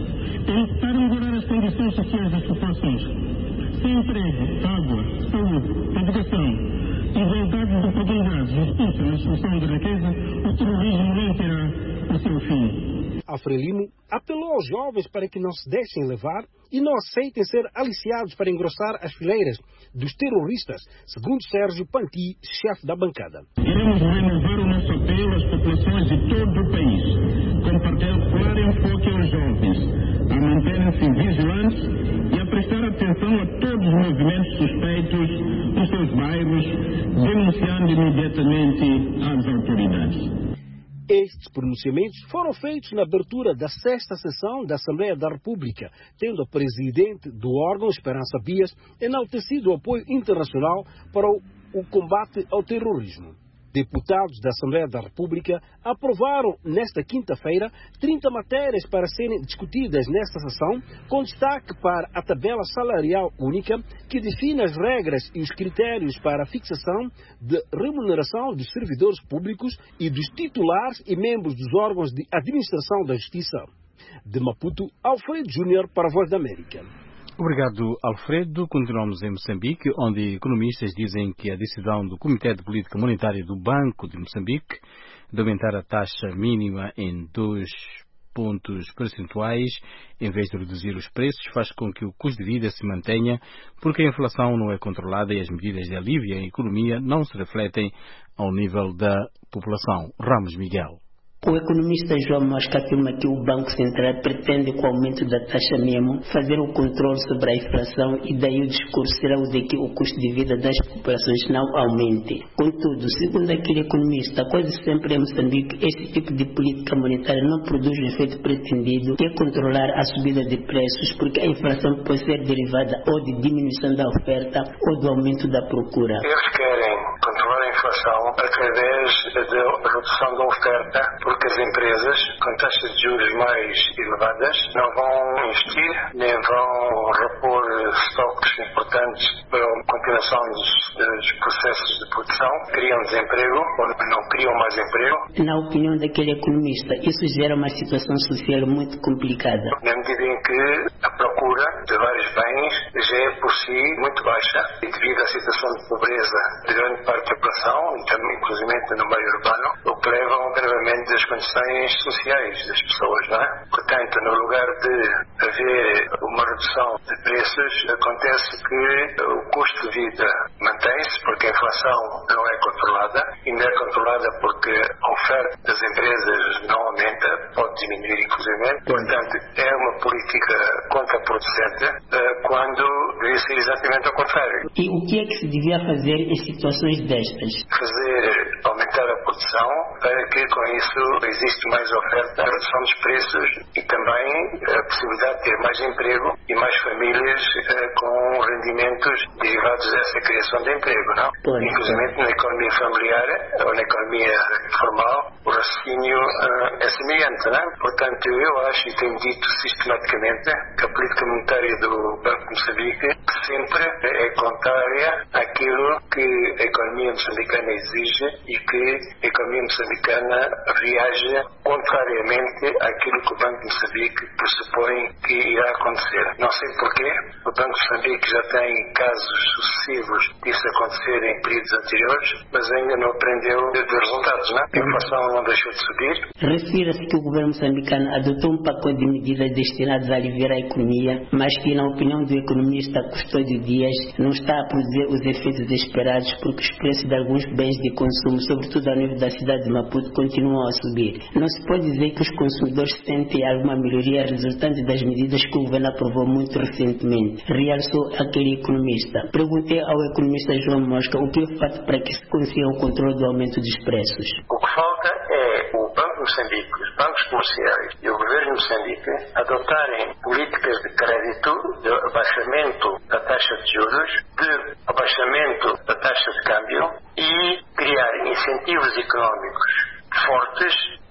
É necessário melhorar as condições sociais das populações. Sem emprego, água, saúde, educação, igualdade de oportunidades, justiça na solução da riqueza, o terrorismo nem terá o seu fim. Alfrelimo apelou aos jovens para que não se deixem levar e não aceitem ser aliciados para engrossar as fileiras dos terroristas, segundo Sérgio Panti, chefe da bancada. Queremos renovar o nosso apelo às populações de todo o país, com particular enfoque aos jovens, a manterem-se vigilantes e a prestar atenção a todos os movimentos suspeitos nos seus bairros, denunciando imediatamente às autoridades. Estes pronunciamentos foram feitos na abertura da sexta sessão da Assembleia da República, tendo a presidente do órgão, Esperança Bias, enaltecido o apoio internacional para o, o combate ao terrorismo. Deputados da Assembleia da República aprovaram nesta quinta-feira trinta matérias para serem discutidas nesta sessão, com destaque para a tabela salarial única, que define as regras e os critérios para a fixação de remuneração dos servidores públicos e dos titulares e membros dos órgãos de administração da Justiça. De Maputo, Alfredo Júnior para a Voz da América. Obrigado, Alfredo. Continuamos em Moçambique, onde economistas dizem que a decisão do Comitê de Política Monetária do Banco de Moçambique de aumentar a taxa mínima em dois pontos percentuais, em vez de reduzir os preços, faz com que o custo de vida se mantenha, porque a inflação não é controlada e as medidas de alívio à economia não se refletem ao nível da população. Ramos Miguel. O economista João Mosca afirma que o Banco Central pretende, com o aumento da taxa mínima, fazer o controle sobre a inflação e daí o discurso será o de que o custo de vida das populações não aumente. Contudo, segundo aquele economista, quase sempre em Moçambique, este tipo de política monetária não produz o efeito pretendido, que é controlar a subida de preços, porque a inflação pode ser derivada ou de diminuição da oferta ou do aumento da procura. Eles querem controlar a inflação através da redução da oferta, porque as empresas com taxas de juros mais elevadas não vão investir, nem vão repor estoques importantes para a continuação dos, dos processos de produção, criam desemprego ou não criam mais emprego. Na opinião daquele economista, isso gera uma situação social muito complicada. Na medida em que a procura de vários bens já é por si muito baixa e devido à situação de pobreza de grande parte da população, inclusive no meio urbano, o que leva a um agravamento das condições sociais das pessoas, não é? Portanto, no lugar de haver uma redução de preços, acontece que o custo de vida mantém-se, porque a inflação não é controlada, e não é controlada porque a oferta das empresas não aumenta, pode diminuir inclusive. Portanto, é uma política contraproducente quando deveria ser exatamente ao contrário. E o que é que se devia fazer em situações destas? Fazer aumentar a produção para que com isso existe mais oferta, a redução dos preços e também a possibilidade de ter mais emprego e mais famílias uh, com rendimentos derivados dessa criação de emprego, não? Pois, inclusive na economia familiar ou na economia informal, o raciocínio uh, é semelhante, não? Portanto, eu acho e tenho dito sistematicamente que a política monetária do Banco de Moçambique sempre é contrária àquilo que a economia moçambicana exige e que a economia moçambicana reage contrariamente àquilo que o Banco de Moçambique pressupõe que irá acontecer. Não sei porquê, o Banco de Moçambique já tem casos sucessivos disso acontecer em períodos anteriores, mas ainda não aprendeu dos resultados, não? A inflação não deixou de subir. Refira-se que o governo moçambicano adotou um pacote de medidas destinadas a aliviar a economia, mas que, na opinião do economista Custódio Dias, não está a produzir os efeitos esperados porque os preços de alguns bens de consumo, sobretudo ao nível da cidade de Maputo, continuam a subir. Não se pode dizer que os consumidores sentem alguma melhoria resultante das medidas que o governo aprovou muito recentemente, realçou aquele economista. Perguntei ao economista João Mosca o que é feito para que se consiga o controle do aumento dos preços. O que falta é o Banco de Moçambique, os bancos comerciais e o governo de Moçambique adotarem políticas de crédito, de abaixamento da taxa de juros, de abaixamento da taxa de câmbio e criar incentivos económicos fortes que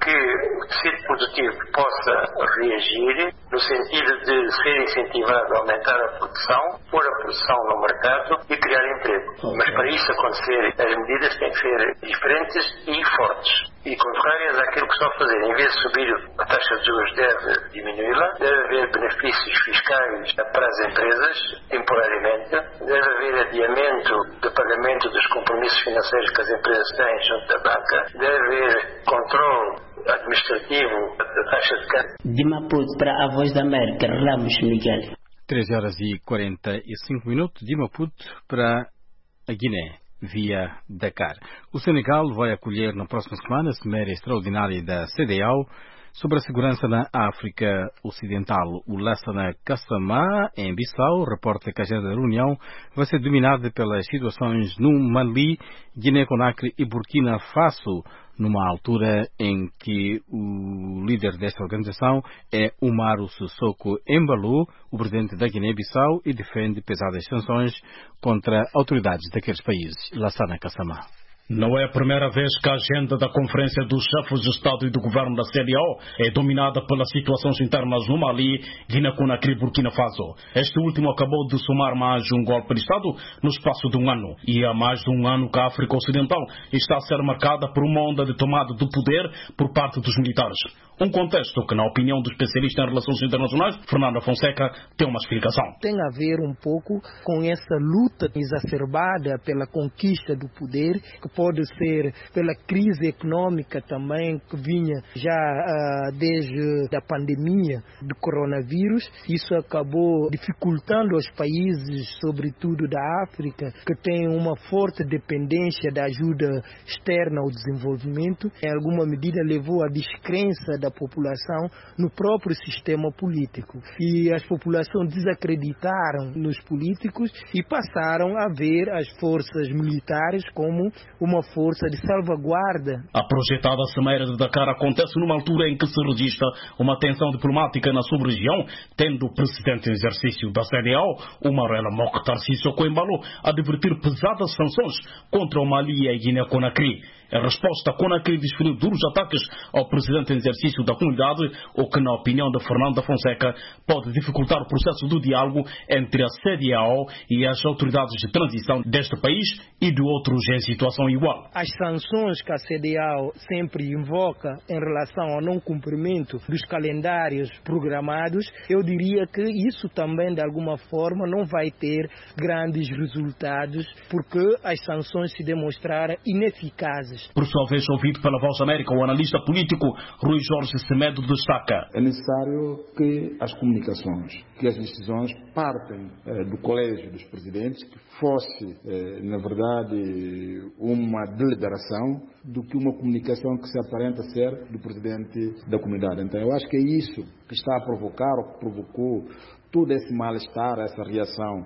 que o tecido produtivo possa reagir no sentido de ser incentivado a aumentar a produção, pôr a produção no mercado e criar emprego. Mas para isso acontecer, as medidas têm que ser diferentes e fortes e contrárias àquilo que estão a fazer. Em vez de subir a taxa de juros, deve diminuí-la, deve haver benefícios fiscais para as empresas, temporariamente, deve haver adiamento de pagamento dos compromissos financeiros que as empresas têm junto da banca, deve haver controle administrativo da taxa de câmbio. De Maputo para a Voz da América, Ramos Miguel. treze horas e quarenta e cinco minutos de Maputo para a Guiné, via Dakar. O Senegal vai acolher na próxima semana a Cimeira Extraordinária da C D A O sobre a segurança na África Ocidental. O Lassana Kassamá, em Bissau, reporta que a agenda da reunião vai ser dominada pelas situações no Mali, Guiné-Conakry e Burkina Faso, numa altura em que o líder desta organização é Umaru Sissoko Embalo, o presidente da Guiné-Bissau, e defende pesadas sanções contra autoridades daqueles países. Lassana Kassamá. Não é a primeira vez que a agenda da Conferência dos Chefes de Estado e do Governo da C D A O é dominada pelas situações internas no Mali, Guiné-Conakry e Burkina Faso. Este último acabou de somar mais um golpe de Estado no espaço de um ano. E há mais de um ano que a África Ocidental está a ser marcada por uma onda de tomada do poder por parte dos militares. Um contexto que, na opinião do especialista em relações internacionais, Fernando Fonseca, tem uma explicação. Tem a ver um pouco com essa luta exacerbada pela conquista do poder, que pode ser pela crise econômica também, que vinha já uh, desde a pandemia do coronavírus. Isso acabou dificultando os países, sobretudo da África, que têm uma forte dependência da ajuda externa ao desenvolvimento. Em alguma medida levou à descrença da população no próprio sistema político. E as populações desacreditaram nos políticos e passaram a ver as forças militares como uma força de salvaguarda. A projetada Cimeira de Dakar acontece numa altura em que se registra uma tensão diplomática na sub-região, tendo o presidente em exercício da C D A O, Umaru Mokhtar Sissoko Embalo, a advertir pesadas sanções contra o Mali e a Guiné-Conakry. Em resposta, a Conakry desferiu duros ataques ao presidente em exercício da comunidade, o que, na opinião de Fernando Fonseca, pode dificultar o processo do diálogo entre a C D A O e as autoridades de transição deste país e de outros em situação igual. As sanções que a C D A O sempre invoca em relação ao não cumprimento dos calendários programados, eu diria que isso também, de alguma forma, não vai ter grandes resultados, porque as sanções se demonstraram ineficazes. Por sua vez, ouvido pela Voz da América, o analista político Rui Jorge Semedo destaca: é necessário que as comunicações, que as decisões partem eh, do colégio dos presidentes, que fosse, eh, na verdade, uma deliberação do que uma comunicação que se aparenta ser do presidente da comunidade. Então, eu acho que é isso que está a provocar, ou que provocou todo esse mal-estar, essa reação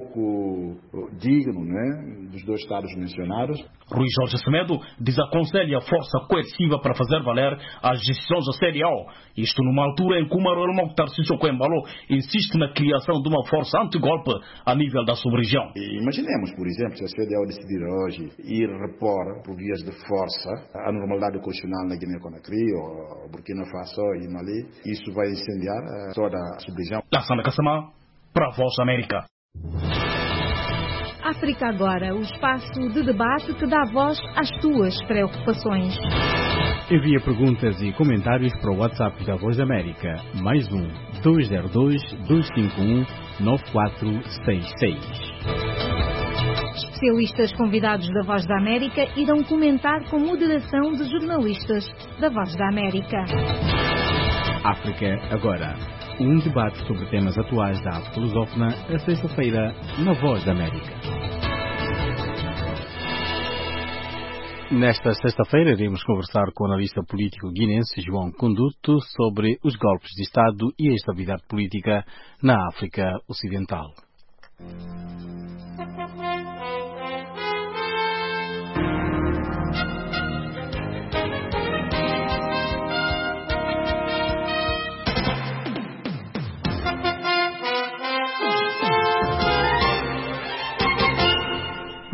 pouco digno, né, dos dois Estados mencionados. Rui Jorge Semedo desaconselha a força coerciva para fazer valer as decisões da C D A O. Isto numa altura em que Umaru Mokhtar Sissoko Embalo insiste na criação de uma força anti-golpe a nível da sub-região. Imaginemos, por exemplo, se a C D A O decidir hoje ir repor por vias de força a normalidade constitucional na Guiné-Conakry, ou Burkina Faso e Mali, isso vai incendiar toda a sub-região. Lassana Kassamá, para a Voz da América. África Agora, o espaço de debate que dá voz às tuas preocupações. Envia perguntas e comentários para o WhatsApp da Voz da América, mais um dois zero dois, dois cinco um, nove quatro seis seis. Especialistas convidados da Voz da América irão comentar com moderação de jornalistas da Voz da América. África Agora, um debate sobre temas atuais da África lusófona, a sexta-feira, na Voz da América. Nesta sexta-feira iremos conversar com o analista político guinense João Conduto sobre os golpes de Estado e a estabilidade política na África Ocidental.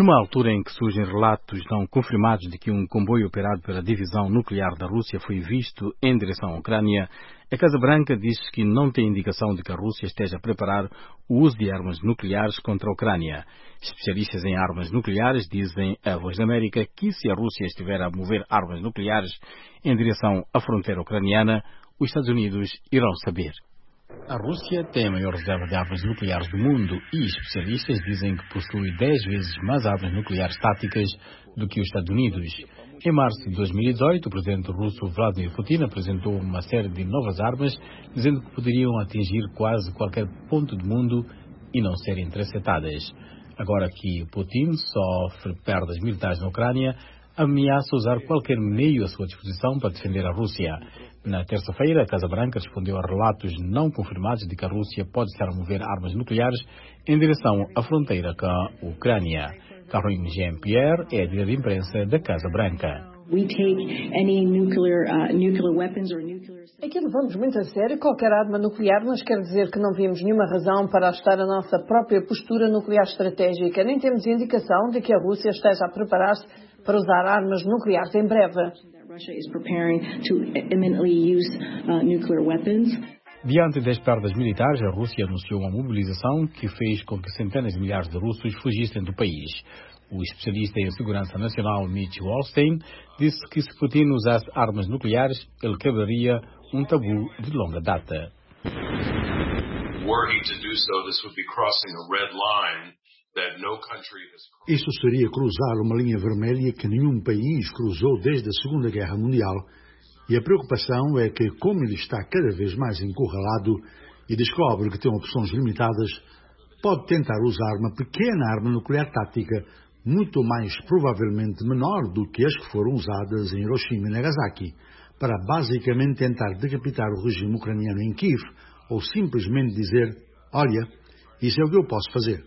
Numa altura em que surgem relatos não confirmados de que um comboio operado pela divisão nuclear da Rússia foi visto em direção à Ucrânia, a Casa Branca diz que não tem indicação de que a Rússia esteja a preparar o uso de armas nucleares contra a Ucrânia. Especialistas em armas nucleares dizem à Voz da América que se a Rússia estiver a mover armas nucleares em direção à fronteira ucraniana, os Estados Unidos irão saber. A Rússia tem a maior reserva de armas nucleares do mundo e especialistas dizem que possui dez vezes mais armas nucleares táticas do que os Estados Unidos. Em março de dois mil e dezoito, o presidente russo Vladimir Putin apresentou uma série de novas armas, dizendo que poderiam atingir quase qualquer ponto do mundo e não serem interceptadas. Agora que Putin sofre perdas militares na Ucrânia, ameaça usar qualquer meio à sua disposição para defender a Rússia. Na terça-feira, a Casa Branca respondeu a relatos não confirmados de que a Rússia pode estar a mover armas nucleares em direção à fronteira com a Ucrânia. Caroline Jean-Pierre é a diretora de imprensa da Casa Branca. Aqui levamos muito a sério qualquer arma nuclear, mas quer dizer que não vimos nenhuma razão para ajustar a nossa própria postura nuclear estratégica. Nem temos indicação de que a Rússia esteja a preparar-se para usar armas nucleares em breve. Diante das perdas militares, a Rússia anunciou uma mobilização que fez com que centenas de milhares de russos fugissem do país. O especialista em segurança nacional Mitch Wallstein disse que se Putin usasse armas nucleares, ele quebraria um tabu de longa data. Isso seria cruzar uma linha vermelha que nenhum país cruzou desde a Segunda Guerra Mundial. E a preocupação é que, como ele está cada vez mais encurralado e descobre que tem opções limitadas, pode tentar usar uma pequena arma nuclear tática, muito mais provavelmente menor do que as que foram usadas em Hiroshima e Nagasaki, para basicamente tentar decapitar o regime ucraniano em Kiev, ou simplesmente dizer, olha, isso é o que eu posso fazer.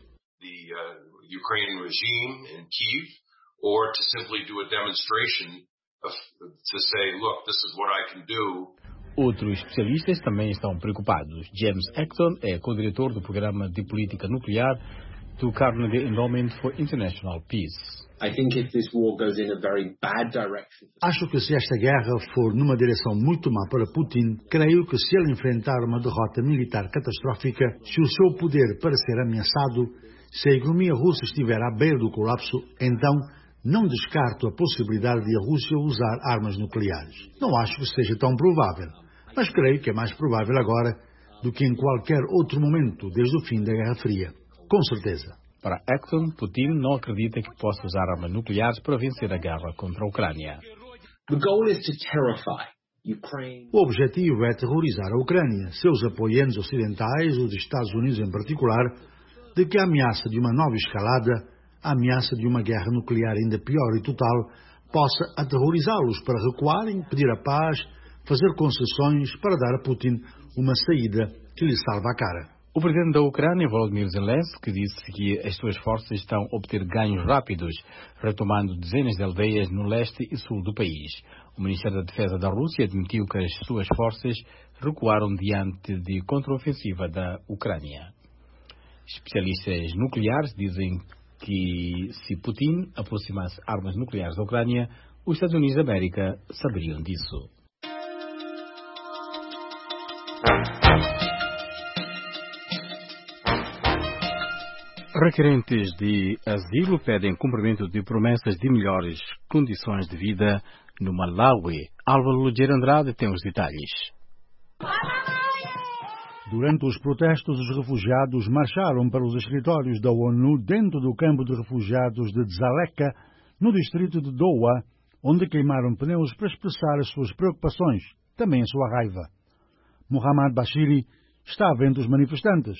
Ukrainian regime in Kyiv, or to simply do a demonstration of, to say, look, this is what I can do. Outros especialistas também estão preocupados. James Acton é co-diretor do Programa de Política Nuclear do Carnegie Endowment for International Peace. I think if this war goes in a very bad direction... Acho que se esta guerra for numa direção muito má para Putin, creio que se ele enfrentar uma derrota militar catastrófica, se o seu poder parecer ameaçado, se a economia russa estiver à beira do colapso, então não descarto a possibilidade de a Rússia usar armas nucleares. Não acho que seja tão provável, mas creio que é mais provável agora do que em qualquer outro momento desde o fim da Guerra Fria. Com certeza. Para Acton, Putin não acredita que possa usar armas nucleares para vencer a guerra contra a Ucrânia. The goal is to terrify Ukraine. O objetivo é aterrorizar a Ucrânia, seus apoiantes ocidentais, os Estados Unidos em particular, de que a ameaça de uma nova escalada, a ameaça de uma guerra nuclear ainda pior e total, possa aterrorizá-los para recuarem, pedir a paz, fazer concessões para dar a Putin uma saída que lhe salva a cara. O presidente da Ucrânia, Volodymyr Zelensky, disse que as suas forças estão a obter ganhos rápidos, retomando dezenas de aldeias no leste e sul do país. O Ministério da Defesa da Rússia admitiu que as suas forças recuaram diante de contraofensiva da Ucrânia. Especialistas nucleares dizem que se Putin aproximasse armas nucleares da Ucrânia, os Estados Unidos da América saberiam disso. Requerentes de asilo pedem cumprimento de promessas de melhores condições de vida no Malawi. Álvaro Lugeiro Andrade tem os detalhes. Durante os protestos, os refugiados marcharam para os escritórios da ONU dentro do campo de refugiados de Dzaleka, no distrito de Dowa, onde queimaram pneus para expressar as suas preocupações, também a sua raiva. Muhammad Bashiri estava entre os manifestantes.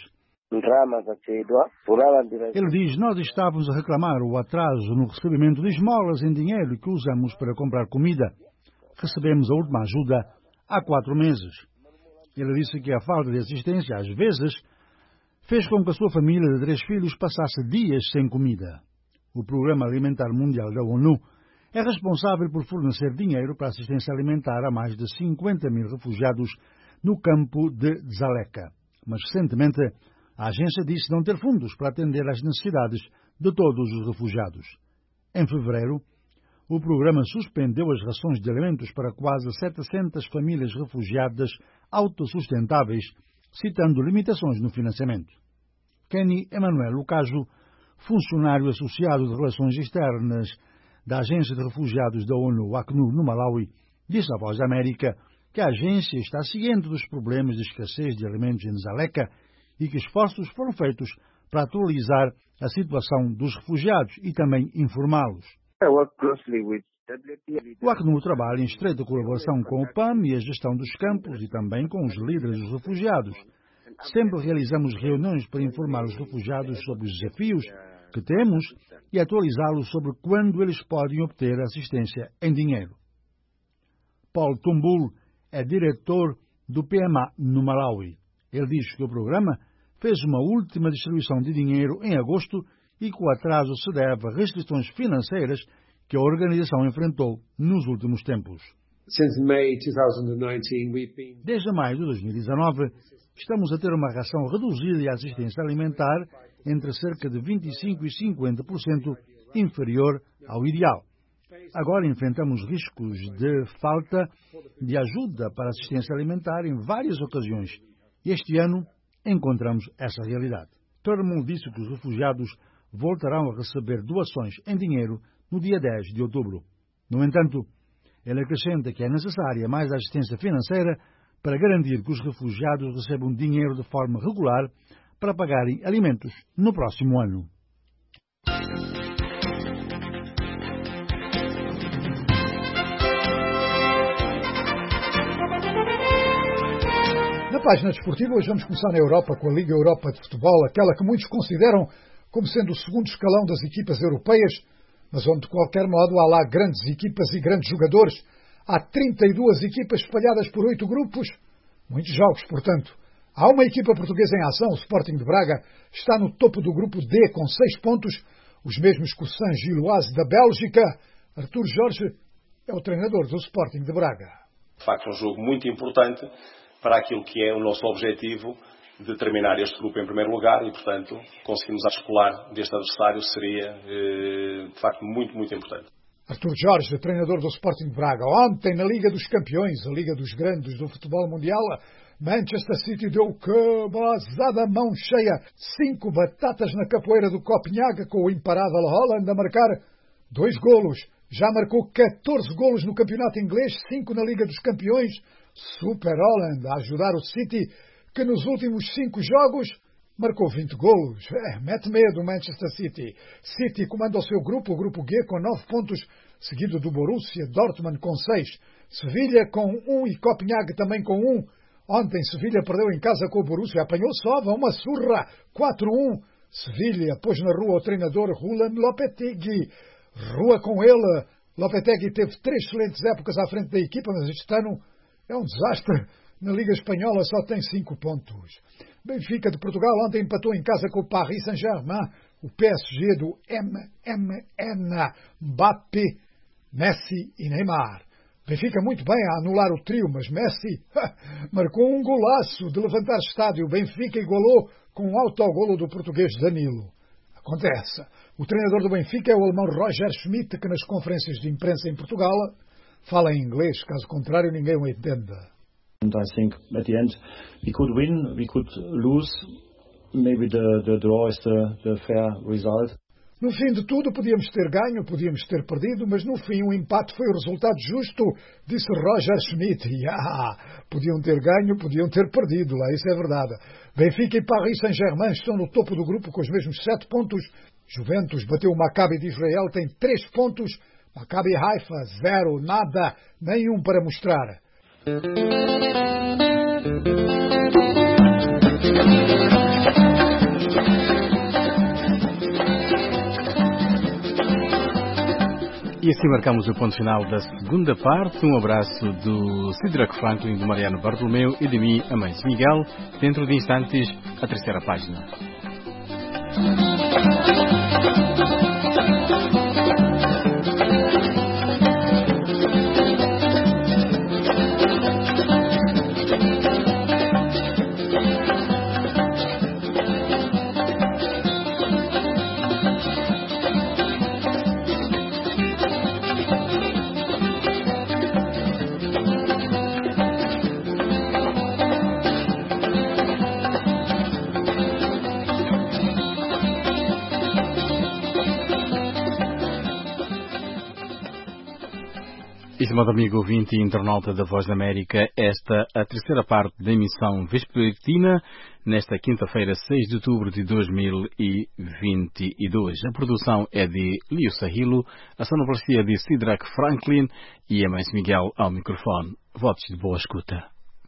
Ele diz, nós estávamos a reclamar o atraso no recebimento de esmolas em dinheiro que usamos para comprar comida. Recebemos a última ajuda há quatro meses. Ele disse que a falta de assistência, às vezes, fez com que a sua família de três filhos passasse dias sem comida. O Programa Alimentar Mundial da ONU é responsável por fornecer dinheiro para assistência alimentar a mais de cinquenta mil refugiados no campo de Dzaleka. Mas, recentemente, a agência disse não ter fundos para atender às necessidades de todos os refugiados. Em fevereiro, o programa suspendeu as rações de alimentos para quase setecentas famílias refugiadas autossustentáveis, citando limitações no financiamento. Kenny Emanuel Lucajo, funcionário associado de Relações Externas da Agência de Refugiados da ONU, ACNUR, no Malawi, disse à Voz da América que a agência está ciente dos problemas de escassez de alimentos em Dzaleka e que esforços foram feitos para atualizar a situação dos refugiados e também informá-los. O ACNUR trabalha em estreita colaboração com o P A M e a gestão dos campos e também com os líderes dos refugiados. Sempre realizamos reuniões para informar os refugiados sobre os desafios que temos e atualizá-los sobre quando eles podem obter assistência em dinheiro. Paul Tumbul é diretor do P M A no Malawi. Ele diz que o programa fez uma última distribuição de dinheiro em agosto e que o atraso se deve a restrições financeiras que a organização enfrentou nos últimos tempos. Desde maio de dois mil e dezanove, estamos a ter uma ração reduzida e a assistência alimentar entre cerca de vinte e cinco por cento e cinquenta por cento inferior ao ideal. Agora enfrentamos riscos de falta de ajuda para assistência alimentar em várias ocasiões. E este ano encontramos essa realidade. Turnbull disse que os refugiados voltarão a receber doações em dinheiro no dia dez de outubro. No entanto, ele acrescenta que é necessária mais assistência financeira para garantir que os refugiados recebam dinheiro de forma regular para pagarem alimentos no próximo ano. Na página desportiva, hoje vamos começar na Europa com a Liga Europa de Futebol, aquela que muitos consideram como sendo o segundo escalão das equipas europeias, mas onde, de qualquer modo, há lá grandes equipas e grandes jogadores. Há trinta e duas equipas espalhadas por oito grupos, muitos jogos, portanto. Há uma equipa portuguesa em ação, o Sporting de Braga, está no topo do grupo D com seis pontos, os mesmos que o Saint-Gilloise da Bélgica. Artur Jorge é o treinador do Sporting de Braga. De facto, um jogo muito importante para aquilo que é o nosso objetivo de terminar este grupo em primeiro lugar e, portanto, conseguirmos a escolar deste adversário seria, de facto, muito, muito importante. Artur Jorge, treinador do Sporting de Braga. Ontem, na Liga dos Campeões, a Liga dos Grandes do futebol mundial, Manchester City deu cabazada mão cheia. Cinco batatas na capoeira do Copenhague, com o imparável Haaland a marcar dois golos. Já marcou catorze golos no campeonato inglês, cinco na Liga dos Campeões. Super Haaland a ajudar o City, que nos últimos cinco jogos marcou vinte golos. É, mete medo o Manchester City. City comanda o seu grupo, o grupo G, com nove pontos, seguido do Borussia Dortmund com seis. Sevilha com um e Copenhague também com um. Ontem Sevilha perdeu em casa com o Borussia, apanhou Sova, uma surra, quatro a um. Sevilha pôs na rua o treinador Julen Lopetegui. Rua com ele. Lopetegui teve três excelentes épocas à frente da equipa, mas este ano é um desastre. Na Liga Espanhola só tem cinco pontos. Benfica de Portugal ontem empatou em casa com o Paris Saint-Germain. O P S G do M M N, Mbappé, Messi e Neymar. Benfica muito bem a anular o trio, mas Messi marcou um golaço de levantar estádio. Benfica igualou com um autogolo do português Danilo. Acontece. O treinador do Benfica é o alemão Roger Schmidt, que nas conferências de imprensa em Portugal fala em inglês, caso contrário ninguém o entenda. And I think at the end we could win, we could lose. Maybe the, the draw is the, the fair result. No fim de tudo, podíamos ter ganho, podíamos ter perdido, mas no fim o empate foi o resultado justo, disse Roger Schmidt. Yeah, podiam ter ganho, podiam ter perdido, lá isso é verdade. Benfica e Paris Saint-Germain estão no topo do grupo com os mesmos sete pontos. Juventus bateu o Maccabi de Israel, tem três pontos. Maccabi Haifa, zero, nada, nenhum para mostrar. E assim marcamos o ponto final da segunda parte. Um abraço do Sidrak Franklin, do Mariano Bartolomeu e de mim, Amães Miguel. Dentro de instantes, a terceira página. Estimado amigo ouvinte e internauta da Voz da América, esta é a terceira parte da emissão vespertina, nesta quinta-feira, seis de outubro de dois mil e vinte e dois. A produção é de Lio Sahilo, a sonoplastia de Sidrak Franklin e a Mãe Miguel ao microfone. Votos de boa escuta.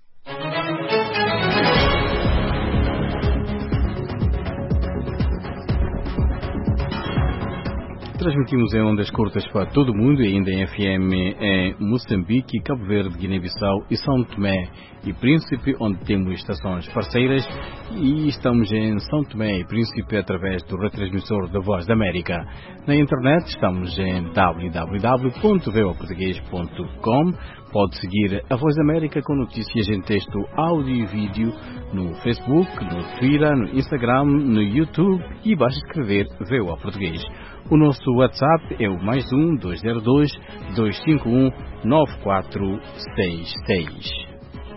Transmitimos em ondas curtas para todo o mundo e ainda em F M em Moçambique, Cabo Verde, Guiné-Bissau e São Tomé e Príncipe, onde temos estações parceiras, e estamos em São Tomé e Príncipe através do retransmissor da Voz da América. Na internet estamos em w w w ponto v o português ponto com. Pode seguir a Voz da América com notícias em texto, áudio e vídeo no Facebook, no Twitter, no Instagram, no YouTube e basta escrever V O A Português. O nosso WhatsApp é o mais um dois zero dois, dois cinco um, nove quatro seis seis.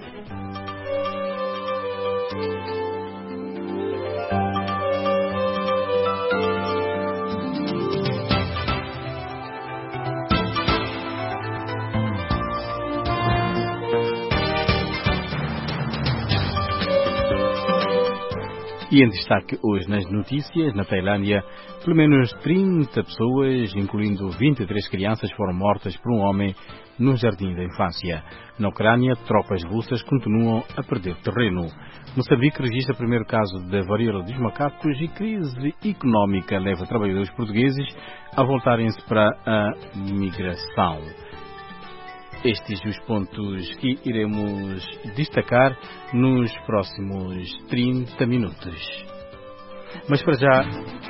E em destaque hoje nas notícias, na Tailândia, pelo menos trinta pessoas, incluindo vinte e três crianças, foram mortas por um homem no jardim da infância. Na Ucrânia, tropas russas continuam a perder terreno. Moçambique registra o primeiro caso da varíola dos macacos e crise económica leva trabalhadores portugueses a voltarem-se para a migração. Estes os pontos que iremos destacar nos próximos trinta minutos. Mas para já...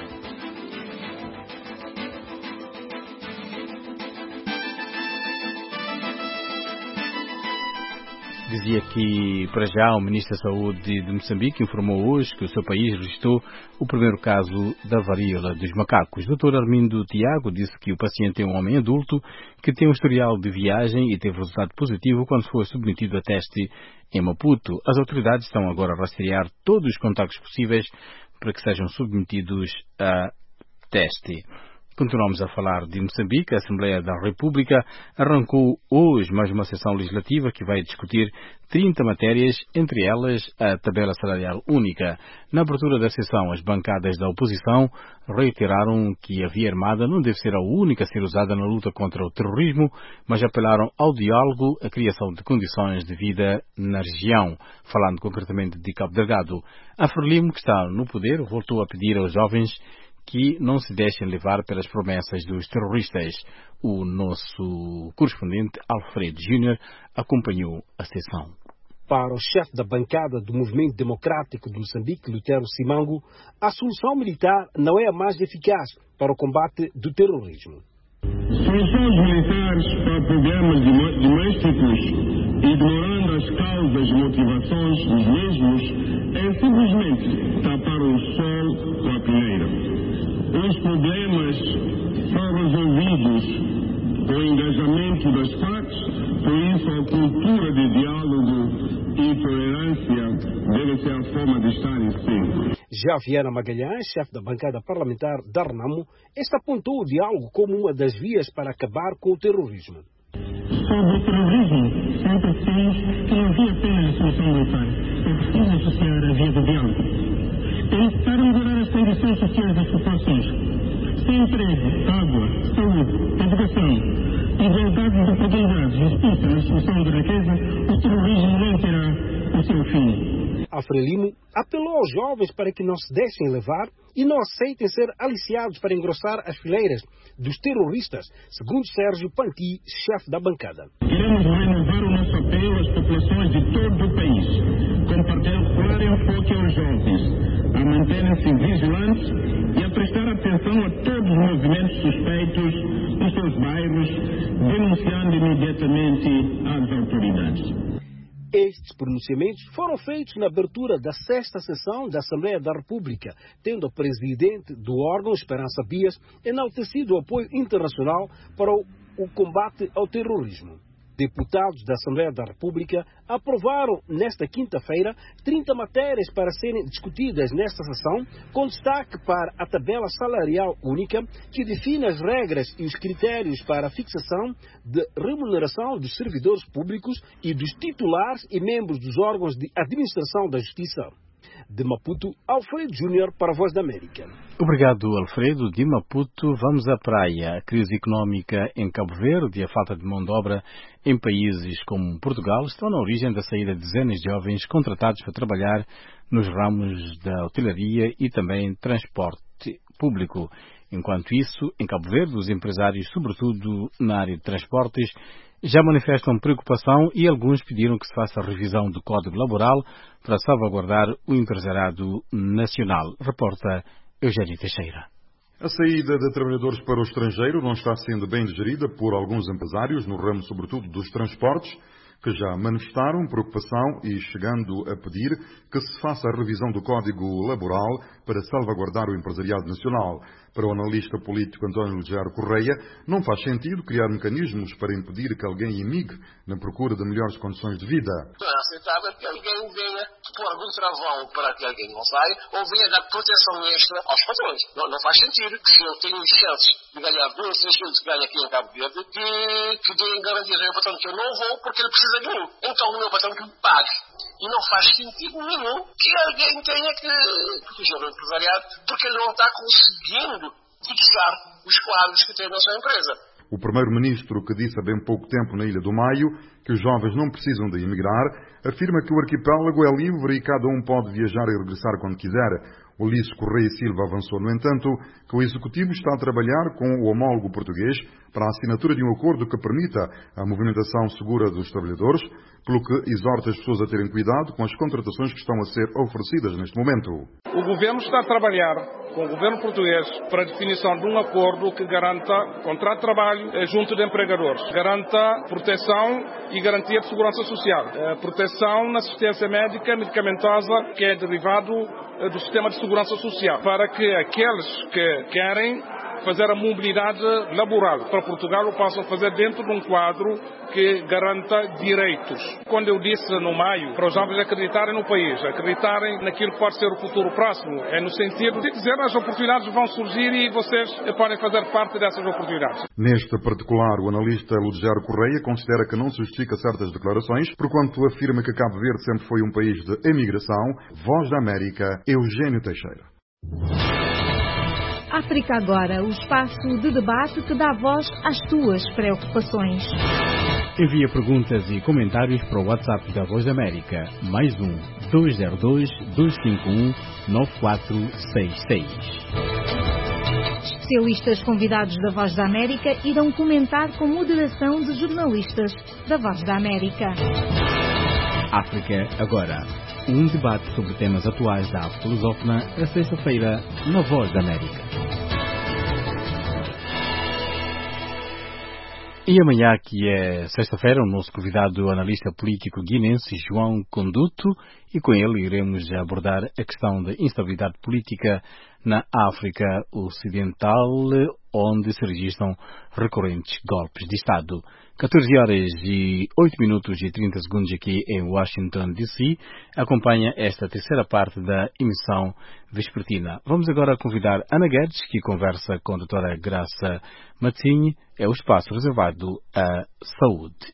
Dizia que, para já, o Ministro da Saúde de Moçambique informou hoje que o seu país registrou o primeiro caso da varíola dos macacos. O doutor Armindo Tiago disse que o paciente é um homem adulto que tem um historial de viagem e teve resultado positivo quando foi submetido a teste em Maputo. As autoridades estão agora a rastrear todos os contactos possíveis para que sejam submetidos a teste. Continuamos a falar de Moçambique. A Assembleia da República arrancou hoje mais uma sessão legislativa que vai discutir trinta matérias, entre elas a tabela salarial única. Na abertura da sessão, as bancadas da oposição reiteraram que a via armada não deve ser a única a ser usada na luta contra o terrorismo, mas apelaram ao diálogo, à criação de condições de vida na região. Falando concretamente de Cabo Delgado, a Frelimo, que está no poder, voltou a pedir aos jovens que não se deixem levar pelas promessas dos terroristas. O nosso correspondente Alfredo Júnior acompanhou a sessão. Para o chefe da bancada do Movimento Democrático de Moçambique, Lutero Simango, a solução militar não é a mais eficaz para o combate do terrorismo. Soluções militares para problemas domésticos, ignorando as causas e motivações dos mesmos, é simplesmente tapar o sol com a peneira. Os problemas são resolvidos com o engajamento das partes, por isso a cultura de diálogo e tolerância deve ser a forma de estar em si. Já Viana Magalhães, chefe da bancada parlamentar da Renamo, este apontou o diálogo como uma das vias para acabar com o terrorismo. Sobre o terrorismo, sempre dissemos que não havia apenas a solução militar, é preciso associar a via do diálogo. É necessário melhorar as condições sociais das populações. Sem emprego, água, saúde, educação, igualdade de oportunidades, justiça na distribuição de riqueza, o terrorismo não terá o seu fim. A Frelimo apelou aos jovens para que não se deixem levar e não aceitem ser aliciados para engrossar as fileiras dos terroristas, segundo Sérgio Panti, chefe da bancada. Queremos renovar o nosso apelo às populações de todo o país, com particular enfoque aos jovens, a manterem-se vigilantes e a prestar atenção a todos os movimentos suspeitos nos seus bairros, denunciando imediatamente às autoridades. Estes pronunciamentos foram feitos na abertura da sexta sessão da Assembleia da República, tendo o presidente do órgão, Esperança Bias, enaltecido o apoio internacional para o, o combate ao terrorismo. Deputados da Assembleia da República aprovaram nesta quinta-feira trinta matérias para serem discutidas nesta sessão, com destaque para a tabela salarial única, que define as regras e os critérios para a fixação de remuneração dos servidores públicos e dos titulares e membros dos órgãos de administração da Justiça. De Maputo, Alfredo Júnior para a Voz da América. Obrigado, Alfredo. De Maputo, vamos à praia. A crise económica em Cabo Verde e a falta de mão de obra em países como Portugal estão na origem da saída de dezenas de jovens contratados para trabalhar nos ramos da hotelaria e também transporte público. Enquanto isso, em Cabo Verde, os empresários, sobretudo na área de transportes, já manifestam preocupação e alguns pediram que se faça a revisão do Código Laboral para salvaguardar o empresariado nacional. Reporta Eugênio Teixeira. A saída de trabalhadores para o estrangeiro não está sendo bem digerida por alguns empresários, no ramo sobretudo dos transportes, que já manifestaram preocupação e chegando a pedir que se faça a revisão do Código Laboral para salvaguardar o empresariado nacional. Para o analista político António Legero Correia, não faz sentido criar mecanismos para impedir que alguém imigre na procura de melhores condições de vida. Não é aceitável que alguém venha pôr algum travão para que alguém não saia ou venha dar proteção extra aos patrões. Não, não faz sentido que se eu tenho chances de ganhar dois, três vezes que ganho aqui em Cabo Verde, que, que deem garantias ao meu patrão que eu não vou porque ele precisa de mim. Então o meu patrão que me pague. E não faz sentido nenhum que alguém tenha que proteger o empresariado porque ele não está conseguindo fixar os quadros que tem na sua empresa. O primeiro-ministro, que disse há bem pouco tempo na Ilha do Maio que os jovens não precisam de emigrar, afirma que o arquipélago é livre e cada um pode viajar e regressar quando quiser. Ulisses Correia Silva avançou, no entanto, que o Executivo está a trabalhar com o homólogo português para a assinatura de um acordo que permita a movimentação segura dos trabalhadores, pelo que exorta as pessoas a terem cuidado com as contratações que estão a ser oferecidas neste momento. O Governo está a trabalhar com o Governo português para a definição de um acordo que garanta contrato de trabalho junto de empregadores, garanta proteção e garantia de segurança social, proteção na assistência médica medicamentosa que é derivado do sistema de segurança social, para que aqueles que querem fazer a mobilidade laboral para Portugal o possam fazer dentro de um quadro que garanta direitos. Quando eu disse no maio para os jovens acreditarem no país, acreditarem naquilo que pode ser o futuro próximo, é no sentido de dizer que as oportunidades vão surgir e vocês podem fazer parte dessas oportunidades. Neste particular, o analista Legero Correia considera que não se justifica certas declarações, porquanto afirma que Cabo Verde sempre foi um país de emigração. Voz da América, Eugênio Teixeira. África Agora, o espaço de debate que dá voz às tuas preocupações. Envia perguntas e comentários para o WhatsApp da Voz da América, mais um dois zero dois, dois cinco um, nove quatro seis seis. Especialistas convidados da Voz da América irão comentar com moderação de jornalistas da Voz da América. África Agora, um debate sobre temas atuais da África lusófona, a sexta-feira, na Voz da América. E amanhã, que é sexta-feira, o nosso convidado, o analista político guinense João Conduto, e com ele iremos abordar a questão da instabilidade política na África Ocidental, onde se registram recorrentes golpes de Estado. catorze horas e oito minutos e trinta segundos aqui em Washington, D C. Acompanha esta terceira parte da emissão vespertina. Vamos agora convidar Ana Guedes, que conversa com a doutora Graça Matinho. É o espaço reservado à saúde.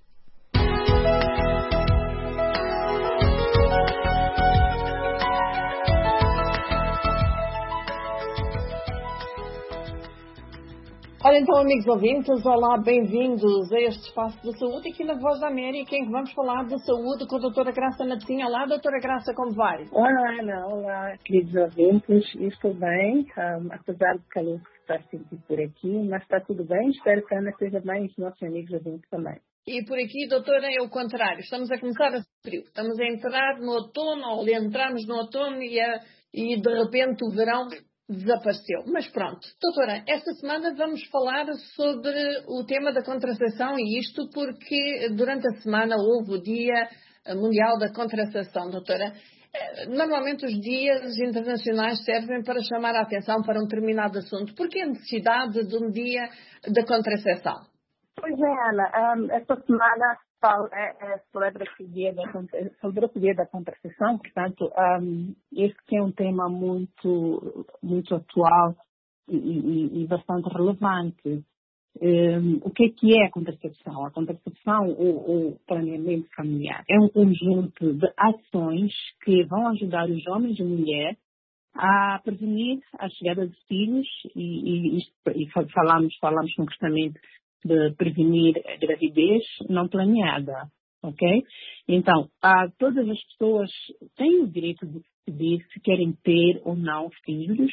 Olha então, amigos ouvintes, olá, bem-vindos a este espaço de saúde aqui na Voz da América, em que vamos falar de saúde com a doutora Graça Matinho. Olá, doutora Graça, como vai? Olá, Ana, olá, queridos ouvintes, estou bem, um, apesar do calor que se está a sentir por aqui, mas está tudo bem, espero que a Ana seja bem e os nossos amigos ouvintes também. E por aqui, doutora, é o contrário, estamos a começar a frio, estamos a entrar no outono, ou entramos no outono e, a, e de repente o verão desapareceu. Mas pronto, doutora, esta semana vamos falar sobre o tema da contracepção, e isto porque durante a semana houve o Dia Mundial da Contracepção, doutora. Normalmente os dias internacionais servem para chamar a atenção para um determinado assunto. Por que a necessidade de um dia da contracepção? Pois é, Ana, esta semana É, é, celebra-se o dia da, celebra-se o dia da contracepção, portanto, um, este é um tema muito, muito atual e, e, e bastante relevante. Um, o que é que é a contracepção? A contracepção, ou o planeamento familiar, é um conjunto de ações que vão ajudar os homens e mulheres a prevenir a chegada de filhos e, e, e falamos, falamos concretamente de prevenir a gravidez não planeada, ok? Então, a, todas as pessoas têm o direito de decidir se querem ter ou não filhos,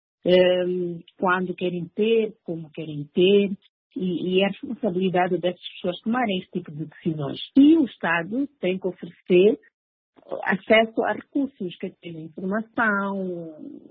um, quando querem ter, como querem ter, e, e é a responsabilidade dessas pessoas tomarem esse tipo de decisões. E o Estado tem que oferecer acesso a recursos que tenham informação,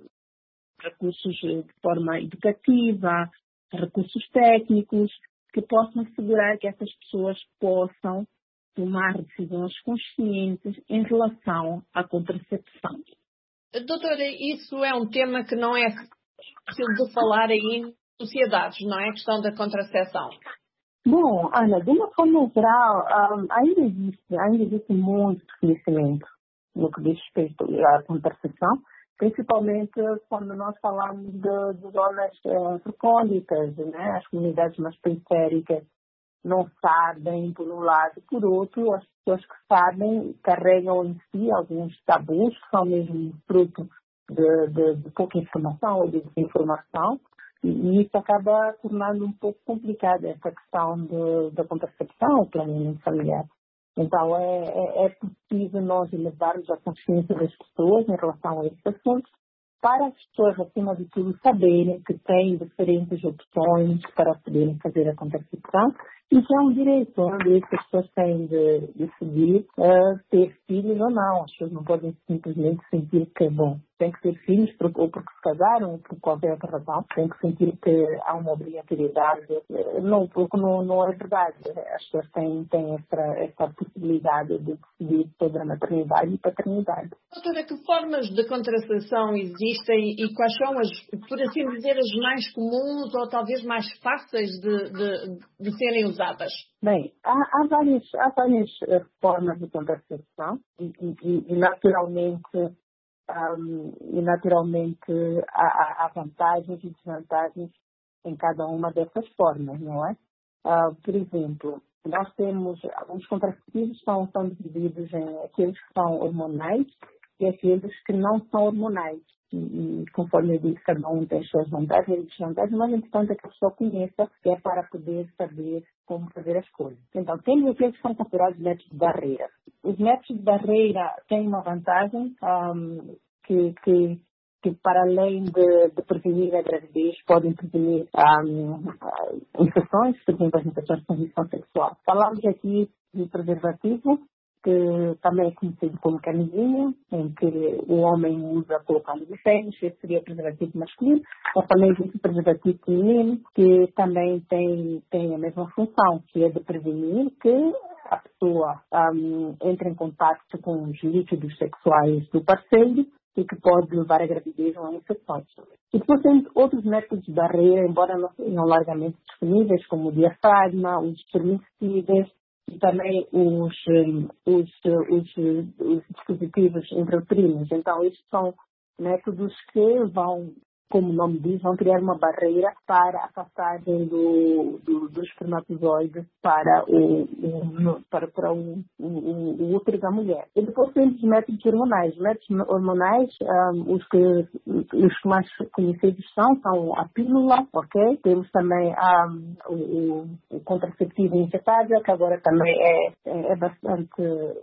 recursos de forma educativa, recursos técnicos, que possam assegurar que essas pessoas possam tomar decisões conscientes em relação à contracepção. Doutora, isso é um tema que não é fácil de falar aí em sociedades, não é? A questão da contracepção. Bom, Ana, de uma forma geral, um, ainda existe, ainda existe muito conhecimento no que diz respeito à contracepção, principalmente quando nós falamos de, de zonas uh, recônditas, né? As comunidades mais periféricas não sabem, por um lado, por outro, as pessoas que sabem carregam em si alguns tabus que são mesmo fruto de, de, de pouca informação ou de desinformação, e, e isso acaba tornando um pouco complicada essa questão de, da contracepção, o planeamento familiar. Então, é, é, é preciso nós elevarmos a consciência das pessoas em relação a esse assunto, para as pessoas, acima de tudo, saberem que têm diferentes opções para poderem fazer a contracepção. Isso é um direito, é um direito que as pessoas têm de decidir uh, ter filhos ou não. As pessoas não podem simplesmente sentir que, bom, tem que ter filhos por, ou porque se casaram ou por qualquer outra razão. Tem que sentir que há uma obrigatoriedade. Não, porque não, não é verdade. As pessoas têm, têm essa, essa possibilidade de decidir sobre a maternidade e paternidade. Doutora, que formas de contracepção existem e quais são, as, por assim dizer, as mais comuns ou talvez mais fáceis de, de, de serem usadas? Bem, há, há, várias, há várias formas de contracepção e, e, e naturalmente, um, e naturalmente há, há vantagens e desvantagens em cada uma dessas formas, não é? Uh, por exemplo, nós temos, os contraceptivos são, são divididos em aqueles que são hormonais e aqueles que não são hormonais. E, e conforme eu disse, cada um tem suas vantagens e desvantagens, mas o importante é que a pessoa conheça, que é para poder saber como fazer as coisas. Então, temos aqueles que são considerados métodos de barreira. Os métodos de barreira têm uma vantagem um, que, que, que, para além de, de prevenir a gravidez, podem prevenir um, infecções, por exemplo, as infecções de transmissão sexual. Falamos aqui de preservativo, que também é conhecido como camisinha, em que o homem usa colocando de pênis, esse seria o preservativo masculino, mas também existe o preservativo feminino, que também tem, tem a mesma função, que é de prevenir que a pessoa um, entre em contato com os líquidos sexuais do parceiro e que pode levar a gravidez ou a infecções. E depois temos outros métodos de barreira, embora não sejam largamente disponíveis, como o diafragma, os permissíveis, e também os, os, os, os dispositivos intrauterinos. Então, estes são métodos que vão, como o nome diz, vão criar uma barreira para a passagem do, do, do espermatozoide para o, o, para, para o, o, o útero da mulher. E depois temos os métodos hormonais. Os métodos hormonais, um, os, que, os que mais conhecidos são, são a pílula, ok? Temos também um, o, o contraceptivo injetável, que agora também é, é bastante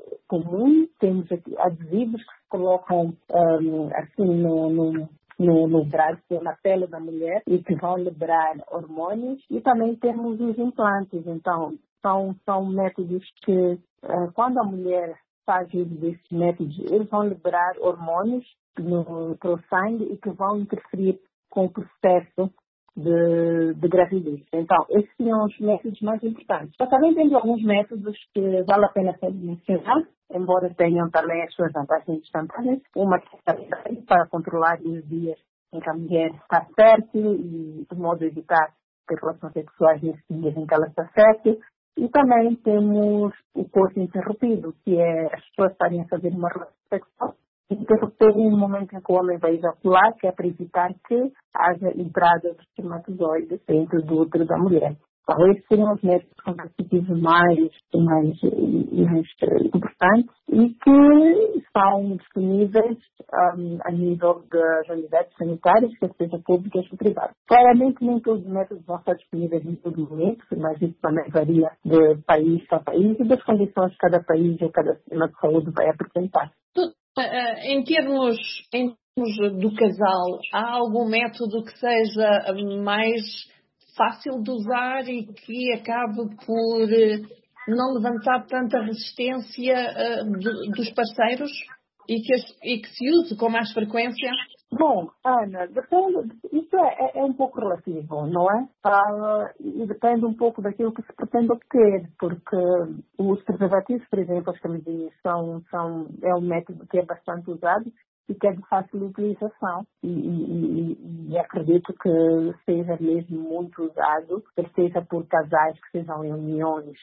comum. Temos aqui adesivos que se colocam um, assim no, no No, no braço, na pele da mulher, e que vão liberar hormônios. E também temos os implantes. Então, são, são métodos que, quando a mulher faz uso desses métodos, eles vão liberar hormônios no, no sangue e que vão interferir com o processo de, de gravidez. Então, esses são os métodos mais importantes. Mas também temos alguns métodos que vale a pena ser mencionados, embora tenham também as suas vantagens e desvantagens. Uma que é para controlar os dias em que a mulher está fértil e de modo a evitar ter relações sexuais nesses dias em que ela está fértil. E também temos o coito interrompido, que é as pessoas estarem a fazer uma relação sexual, interromperem no momento em que o homem vai ejacular, que é para evitar que haja entrada dos espermatozoides dentro do útero da mulher. Então, esses seriam os métodos contraceptivos mais, mais, mais importantes e que estão disponíveis um, a nível das unidades sanitárias, quer seja públicas ou privadas. Claramente, nem todos os métodos vão estar disponíveis em todo momento, mas isso também varia de país para país e das condições que cada país ou cada sistema de saúde vai apresentar. Em termos, em termos do casal, há algum método que seja mais fácil de usar e que acabe por não levantar tanta resistência uh, do, dos parceiros e que, e que se use com mais frequência? Bom, Ana, depende, isso é, é um pouco relativo, não é? Ah, e depende um pouco daquilo que se pretende obter, porque os preservativos, por exemplo, as camisinhas, são, são, é um método que é bastante usado e que é de fácil utilização. E, e, e acredito que seja mesmo muito usado, que seja por casais que sejam em uniões,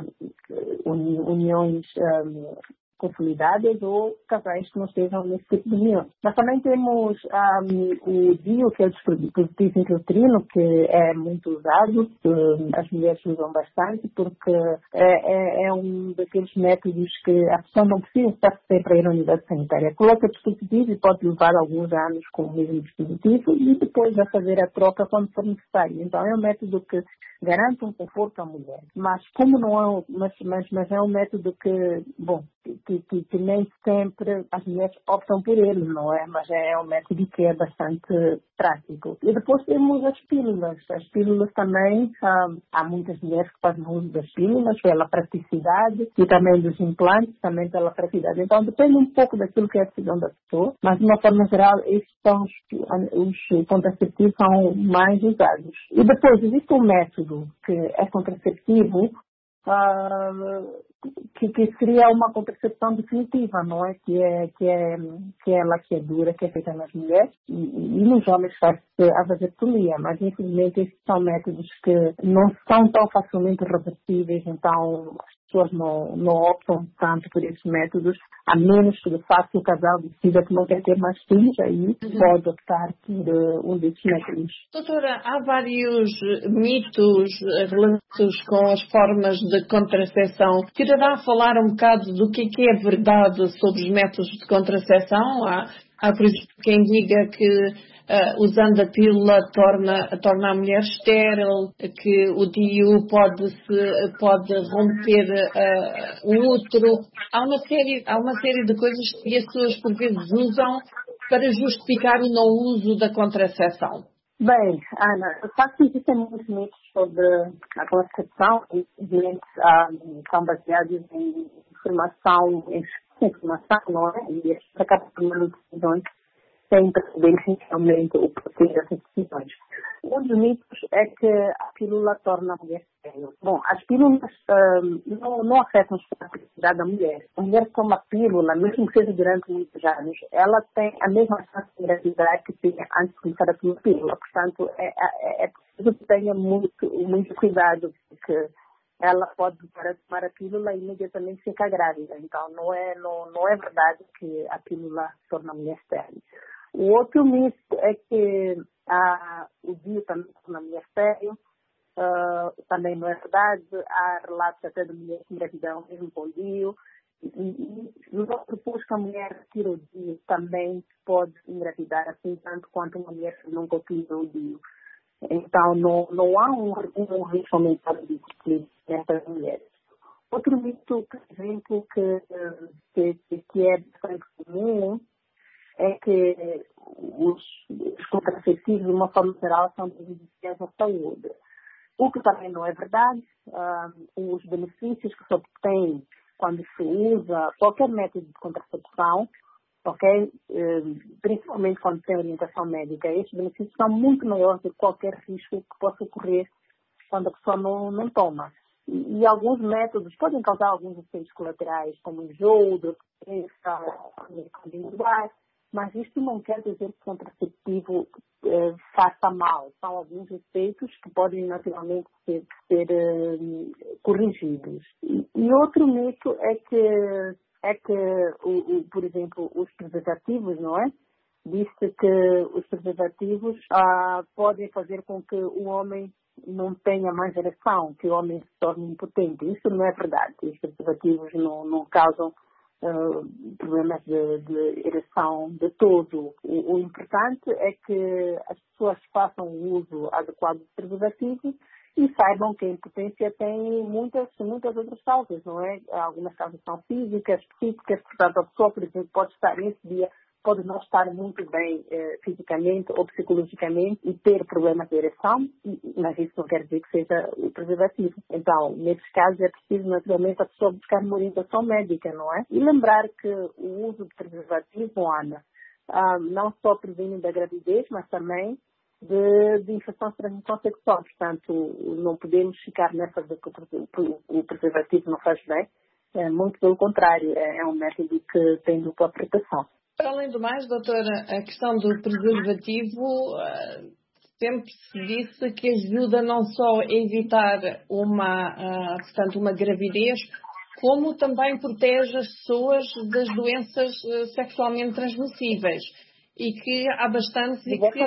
um, uni, uniões um, consolidadas ou casais que não estejam nesse tipo de união. Mas também temos um, o D I U, que é o dispositivo intrauterino, que é muito usado, que as mulheres usam bastante, porque é, é, é um daqueles métodos que a pessoa não precisa estar sempre a ir à unidade sanitária. Coloca o dispositivo e pode levar alguns anos com o mesmo dispositivo e depois vai fazer a troca quando for necessário. Então é um método que garante um conforto à mulher. Mas como não é, mas, mas, mas é um método que, bom, Que, que, que nem sempre as mulheres optam por ele, não é? Mas é um método que é bastante prático. E depois temos as pílulas. As pílulas também, há, há muitas mulheres que fazem uso das pílulas pela praticidade e também dos implantes, também pela praticidade. Então depende um pouco daquilo que é a decisão da pessoa, mas de uma forma geral, esses são os, os contraceptivos são mais usados. E depois existe um método que é contraceptivo, Uh, que, que seria uma contracepção definitiva, não é? Que é, que é, que é ela que é dura, que é feita nas mulheres e, e nos homens faz-se a vasectomia, mas infelizmente esses são métodos que não são tão facilmente reversíveis, então as pessoas não, não optam tanto por esses métodos, a menos que de facto o casal decida que não quer ter mais filhos, aí uhum. pode optar por uh, um desses métodos. Doutora, há vários mitos relacionados com as formas de contracepção. Quererá falar um bocado do que é verdade sobre os métodos de contracepção? Há, há por exemplo, quem diga que uh, usando a pílula torna, torna a mulher estéril, que o D I U pode, -se, pode romper uh, o útero. Há uma, série, há uma série de coisas que as pessoas por vezes usam para justificar o não uso da contracepção. Bem, Ana, de facto existem muitos mitos sobre a contracepção e evidente um, são baseados em informação, em informação, não é? E as pessoas acabam tomando decisões sem perceber essencialmente o porquê dessas decisões. Um dos mitos é que a pílula torna a mulher estéril. Bom, as pílulas um, não, não afetam a fertilidade da mulher. A mulher que toma pílula, mesmo que seja durante muitos anos, ela tem a mesma chance de engravidar que tinha antes de começar a tomar pílula. Portanto, é, é, é preciso que tenha muito, muito cuidado, porque ela pode para tomar a pílula e imediatamente ficar grávida. Então, não é, não, não é verdade que a pílula torna a mulher estéril. O outro mito é que ah, o D I U também torna a mulher estéril. Uh, também não é verdade. Há relatos até de mulheres com gravidão mesmo com o D I U. E, e no outro posto que a mulher retira o D I U também pode engravidar, assim tanto quanto uma mulher que nunca utilizou o D I U. Então, não, não há um, um risco aumentado de utilizar nessas mulheres. Outro mito, por exemplo, que, que, que é bastante comum, é que os, os contraceptivos, de uma forma geral, são prejudiciais à saúde. O que também não é verdade. Uh, os benefícios que se obtêm quando se usa qualquer método de contracepção, okay? uh, principalmente quando tem orientação médica, esses benefícios são muito maiores do que qualquer risco que possa ocorrer quando a pessoa não, não toma. E, e alguns métodos podem causar alguns efeitos colaterais, como enjoo, dor de cabeça, individuais. mas isto não quer dizer que o contraceptivo eh, faça mal. São alguns efeitos que podem naturalmente ser, ser eh, corrigidos. E, e outro mito é que, é que o, o, por exemplo, os preservativos, não é? Diz-se que os preservativos ah, podem fazer com que o homem não tenha mais ereção, que o homem se torne impotente. Isso não é verdade. Os preservativos não, não causam uh, problemas de, de ereção de todo. O, o importante é que as pessoas façam o uso adequado dos preservativos e saibam que a impotência tem muitas, muitas outras causas, não é? Algumas causas são físicas, psíquicas, portanto a pessoa, por exemplo, pode estar nesse dia pode não estar muito bem eh, fisicamente ou psicologicamente e ter problemas de ereção, mas isso não quer dizer que seja o preservativo. Então, nesses casos é preciso naturalmente a pessoa buscar uma orientação médica, não é? E lembrar que o uso de preservativo, Ana, ah, não só previne da gravidez, mas também de, de infecções de transmissão sexual. Portanto, não podemos ficar nessa de que o preservativo não faz bem. É, muito pelo contrário, é, é um método que tem dupla proteção. Além do mais, doutora, a questão do preservativo uh, sempre se disse que ajuda não só a evitar uma, uh, portanto, uma gravidez, como também protege as pessoas das doenças uh, sexualmente transmissíveis. E que há bastantes e que,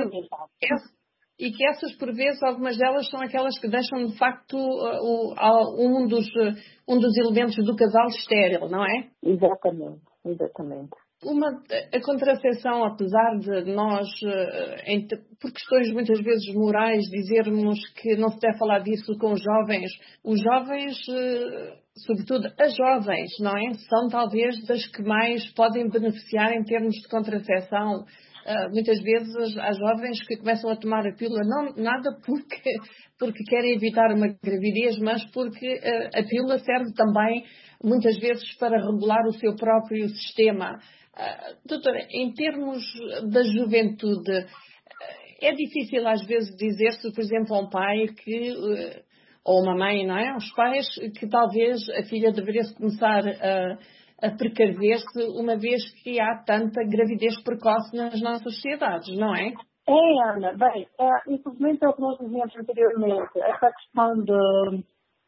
e que essas, por vezes, algumas delas são aquelas que deixam, de facto, uh, o, um, dos, uh, um dos elementos do casal estéril, não é? Exatamente, exatamente. Uma, a contracepção, apesar de nós, em, por questões muitas vezes morais, dizermos que não se deve falar disso com os jovens, os jovens, sobretudo as jovens, não é? São talvez das que mais podem beneficiar em termos de contracepção. Uh, muitas vezes há jovens que começam a tomar a pílula, não nada porque, porque querem evitar uma gravidez, mas porque uh, a pílula serve também muitas vezes para regular o seu próprio sistema. Uh, doutora, em termos da juventude, uh, é difícil às vezes dizer-se, por exemplo, a um pai que, uh, ou uma mãe, não é? Os pais que talvez a filha deveria começar a, a precaver-se, uma vez que há tanta gravidez precoce nas nossas sociedades, não é? É, Ana, bem, uh, infelizmente é o que nós dizíamos anteriormente, essa questão de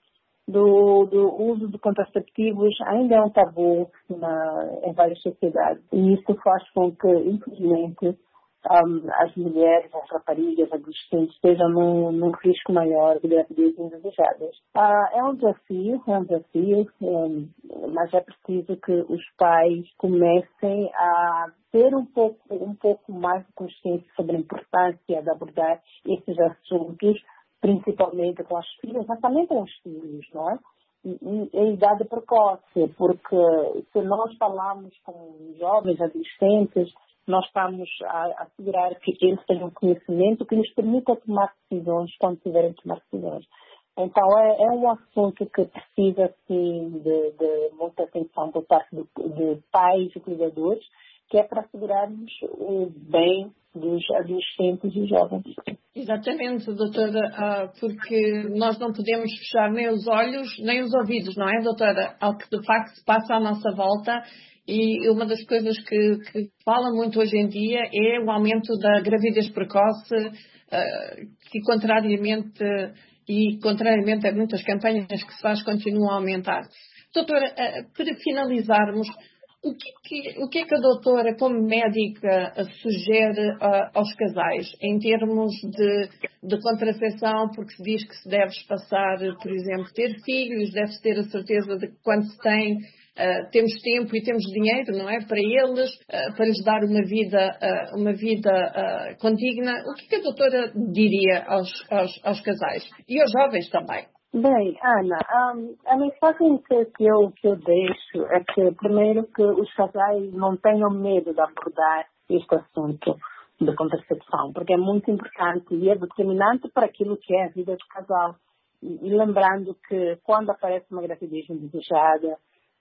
Do, do uso de contraceptivos ainda é um tabu na, em várias sociedades. E isso faz com que, infelizmente, um, as mulheres, as raparigas, as adolescentes estejam num, num risco maior de gravidez indesejadas. Uh, é um desafio, é um desafio, um, mas é preciso que os pais comecem a ter um pouco, um pouco mais de consciência sobre a importância de abordar esses assuntos, principalmente com as filhas, mas também com os filhos, não é? E, e a idade precoce, porque se nós falamos com jovens, adolescentes, nós estamos a assegurar que eles tenham conhecimento que lhes permita tomar decisões quando tiverem que tomar decisões. Então, é, é um assunto que precisa, sim, de, de muita atenção por parte de, de pais e cuidadores, que é para assegurarmos o bem dos adolescentes e jovens. Exatamente, doutora, porque nós não podemos fechar nem os olhos nem os ouvidos, não é, doutora? Ao que de facto se passa à nossa volta, e uma das coisas que, que fala muito hoje em dia é o aumento da gravidez precoce, que contrariamente, e contrariamente a muitas campanhas que se faz, continua a aumentar. Doutora, para finalizarmos, O que, que, o que é que a doutora, como médica, sugere uh, aos casais em termos de, de contracepção, porque se diz que se deve passar, por exemplo, ter filhos, deve-se ter a certeza de que quando se tem, uh, temos tempo e temos dinheiro, não é, para eles, uh, para lhes dar uma vida, uh, uma vida uh, condigna. O que, que a doutora diria aos, aos, aos casais e aos jovens também? Bem, Ana, um, a mensagem que, que, eu, que eu deixo é que, primeiro, que os casais não tenham medo de abordar este assunto de contracepção, porque é muito importante e é determinante para aquilo que é a vida do casal. E, e lembrando que quando aparece uma gravidez indesejada,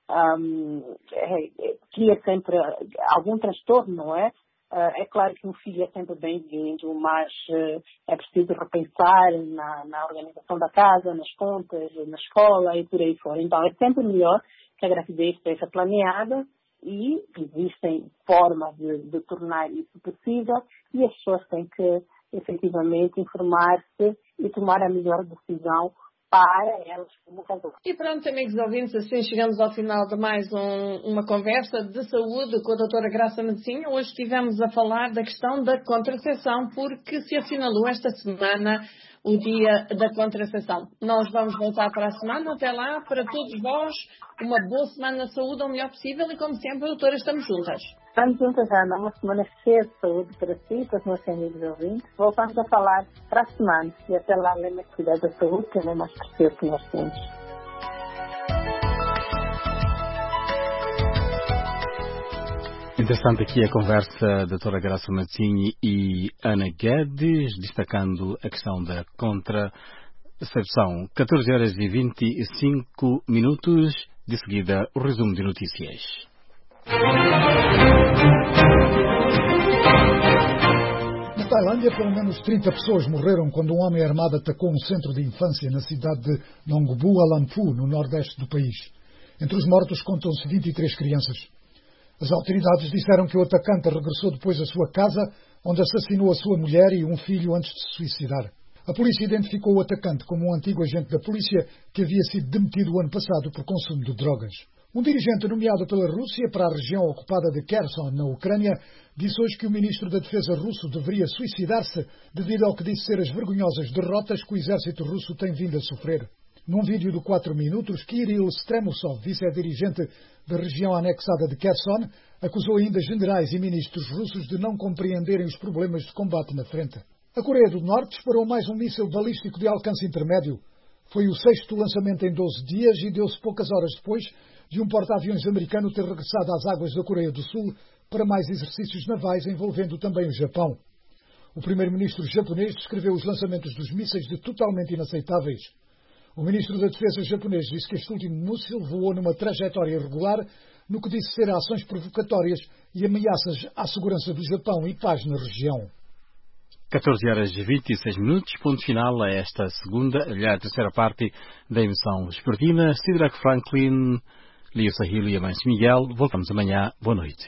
um, é, é, cria sempre algum transtorno, não é? É claro que um filho é sempre bem-vindo, mas é preciso repensar na, na organização da casa, nas contas, na escola e por aí fora. Então, é sempre melhor que a gravidez esteja planeada e existem formas de, de tornar isso possível e as pessoas têm que efetivamente informar-se e tomar a melhor decisão para elas como cantor. E pronto, amigos ouvintes, assim chegamos ao final de mais um, uma conversa de saúde com a doutora Graça Medicina. Hoje estivemos a falar da questão da contracepção, porque se assinalou esta semana o dia da contracepção. Nós vamos voltar para a semana. Até lá, para todos vós, uma boa semana de saúde, o melhor possível, e como sempre, doutora, estamos juntas. Estamos juntas, Ana. Uma semana cheia de saúde para si e para os meus amigos ouvintes. Voltamos a falar para a semana. E até lá, lembra que cuidar da saúde, que é o mais precioso que nós temos. Interessante aqui a conversa da doutora Graça Mazzini e Ana Guedes, destacando a questão da contracepção. catorze horas e vinte e cinco minutos. De seguida, o resumo de notícias. Na Tailândia, pelo menos trinta pessoas morreram quando um homem armado atacou um centro de infância na cidade de Nongbu, Alampu, no nordeste do país. Entre os mortos contam-se vinte e três crianças. As autoridades disseram que o atacante regressou depois à sua casa, onde assassinou a sua mulher e um filho antes de se suicidar. A polícia identificou o atacante como um antigo agente da polícia que havia sido demitido o ano passado por consumo de drogas. Um dirigente nomeado pela Rússia para a região ocupada de Kherson, na Ucrânia, disse hoje que o ministro da Defesa russo deveria suicidar-se devido ao que disse ser as vergonhosas derrotas que o exército russo tem vindo a sofrer. Num vídeo de quatro minutos, Kirill Stremusov, vice-dirigente da região anexada de Kherson, acusou ainda generais e ministros russos de não compreenderem os problemas de combate na frente. A Coreia do Norte disparou mais um míssil balístico de alcance intermédio. Foi o sexto lançamento em doze dias e deu-se poucas horas depois de um porta-aviões americano ter regressado às águas da Coreia do Sul para mais exercícios navais envolvendo também o Japão. O primeiro-ministro japonês descreveu os lançamentos dos mísseis de totalmente inaceitáveis. O ministro da Defesa japonês disse que este último míssil voou numa trajetória irregular, no que disse ser ações provocatórias e ameaças à segurança do Japão e paz na região. catorze horas e vinte e seis minutos, ponto final a esta segunda, aliás, a terceira parte da emissão esportiva. Sidrak Franklin, Lio Sahil e Amancio Miguel. Voltamos amanhã. Boa noite.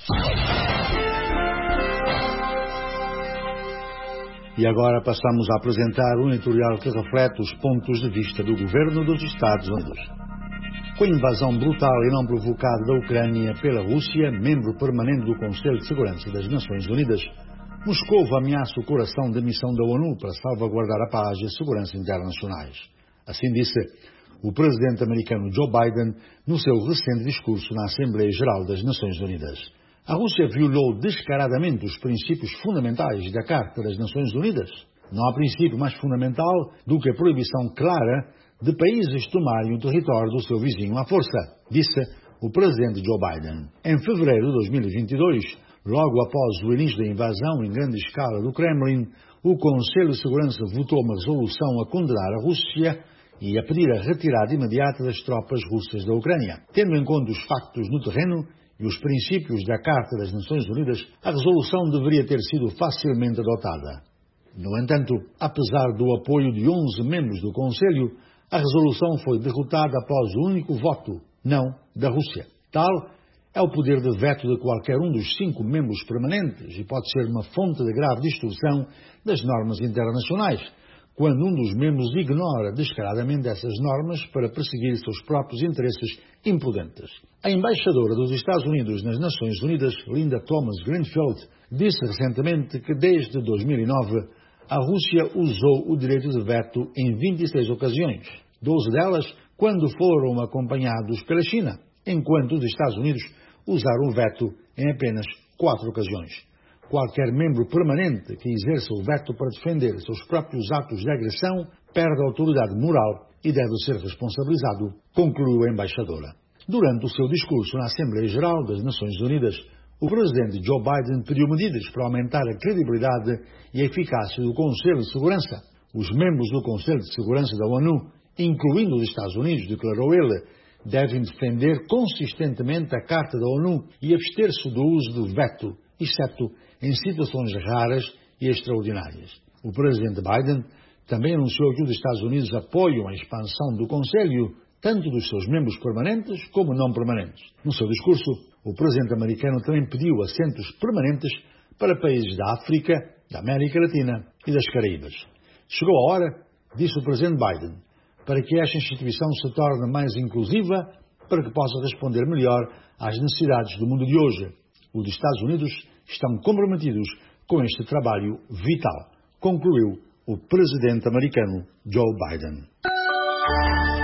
E agora passamos a apresentar um editorial que reflete os pontos de vista do governo dos Estados Unidos. Com a invasão brutal e não provocada da Ucrânia pela Rússia, membro permanente do Conselho de Segurança das Nações Unidas, Moscou ameaça o coração da missão da ONU para salvaguardar a paz e a segurança internacionais. Assim disse o presidente americano Joe Biden no seu recente discurso na Assembleia Geral das Nações Unidas. A Rússia violou descaradamente os princípios fundamentais da Carta das Nações Unidas. Não há princípio mais fundamental do que a proibição clara de países tomarem o território do seu vizinho à força, disse o presidente Joe Biden. Em fevereiro de dois mil e vinte e dois, logo após o início da invasão em grande escala do Kremlin, o Conselho de Segurança votou uma resolução a condenar a Rússia e a pedir a retirada imediata das tropas russas da Ucrânia. Tendo em conta os factos no terreno e os princípios da Carta das Nações Unidas, a resolução deveria ter sido facilmente adotada. No entanto, apesar do apoio de onze membros do Conselho, a resolução foi derrotada após o único voto não da Rússia. Tal é o poder de veto de qualquer um dos cinco membros permanentes e pode ser uma fonte de grave distorção das normas internacionais, quando um dos membros ignora descaradamente essas normas para perseguir seus próprios interesses imprudentes. A embaixadora dos Estados Unidos nas Nações Unidas, Linda Thomas-Greenfield, disse recentemente que desde dois mil e nove a Rússia usou o direito de veto em vinte e seis ocasiões, doze delas quando foram acompanhados pela China, enquanto os Estados Unidos usaram o veto em apenas quatro ocasiões. Qualquer membro permanente que exerça o veto para defender seus próprios atos de agressão perde a autoridade moral e deve ser responsabilizado, concluiu a embaixadora. Durante o seu discurso na Assembleia Geral das Nações Unidas, o presidente Joe Biden pediu medidas para aumentar a credibilidade e a eficácia do Conselho de Segurança. Os membros do Conselho de Segurança da ONU, incluindo os Estados Unidos, declarou ele, devem defender consistentemente a Carta da ONU e abster-se do uso do veto, exceto em situações raras e extraordinárias. O presidente Biden também anunciou que os Estados Unidos apoiam a expansão do Conselho tanto dos seus membros permanentes como não permanentes. No seu discurso, o presidente americano também pediu assentos permanentes para países da África, da América Latina e das Caraíbas. Chegou a hora, disse o presidente Biden, para que esta instituição se torne mais inclusiva, para que possa responder melhor às necessidades do mundo de hoje. Os Estados Unidos estão comprometidos com este trabalho vital, concluiu o presidente americano Joe Biden.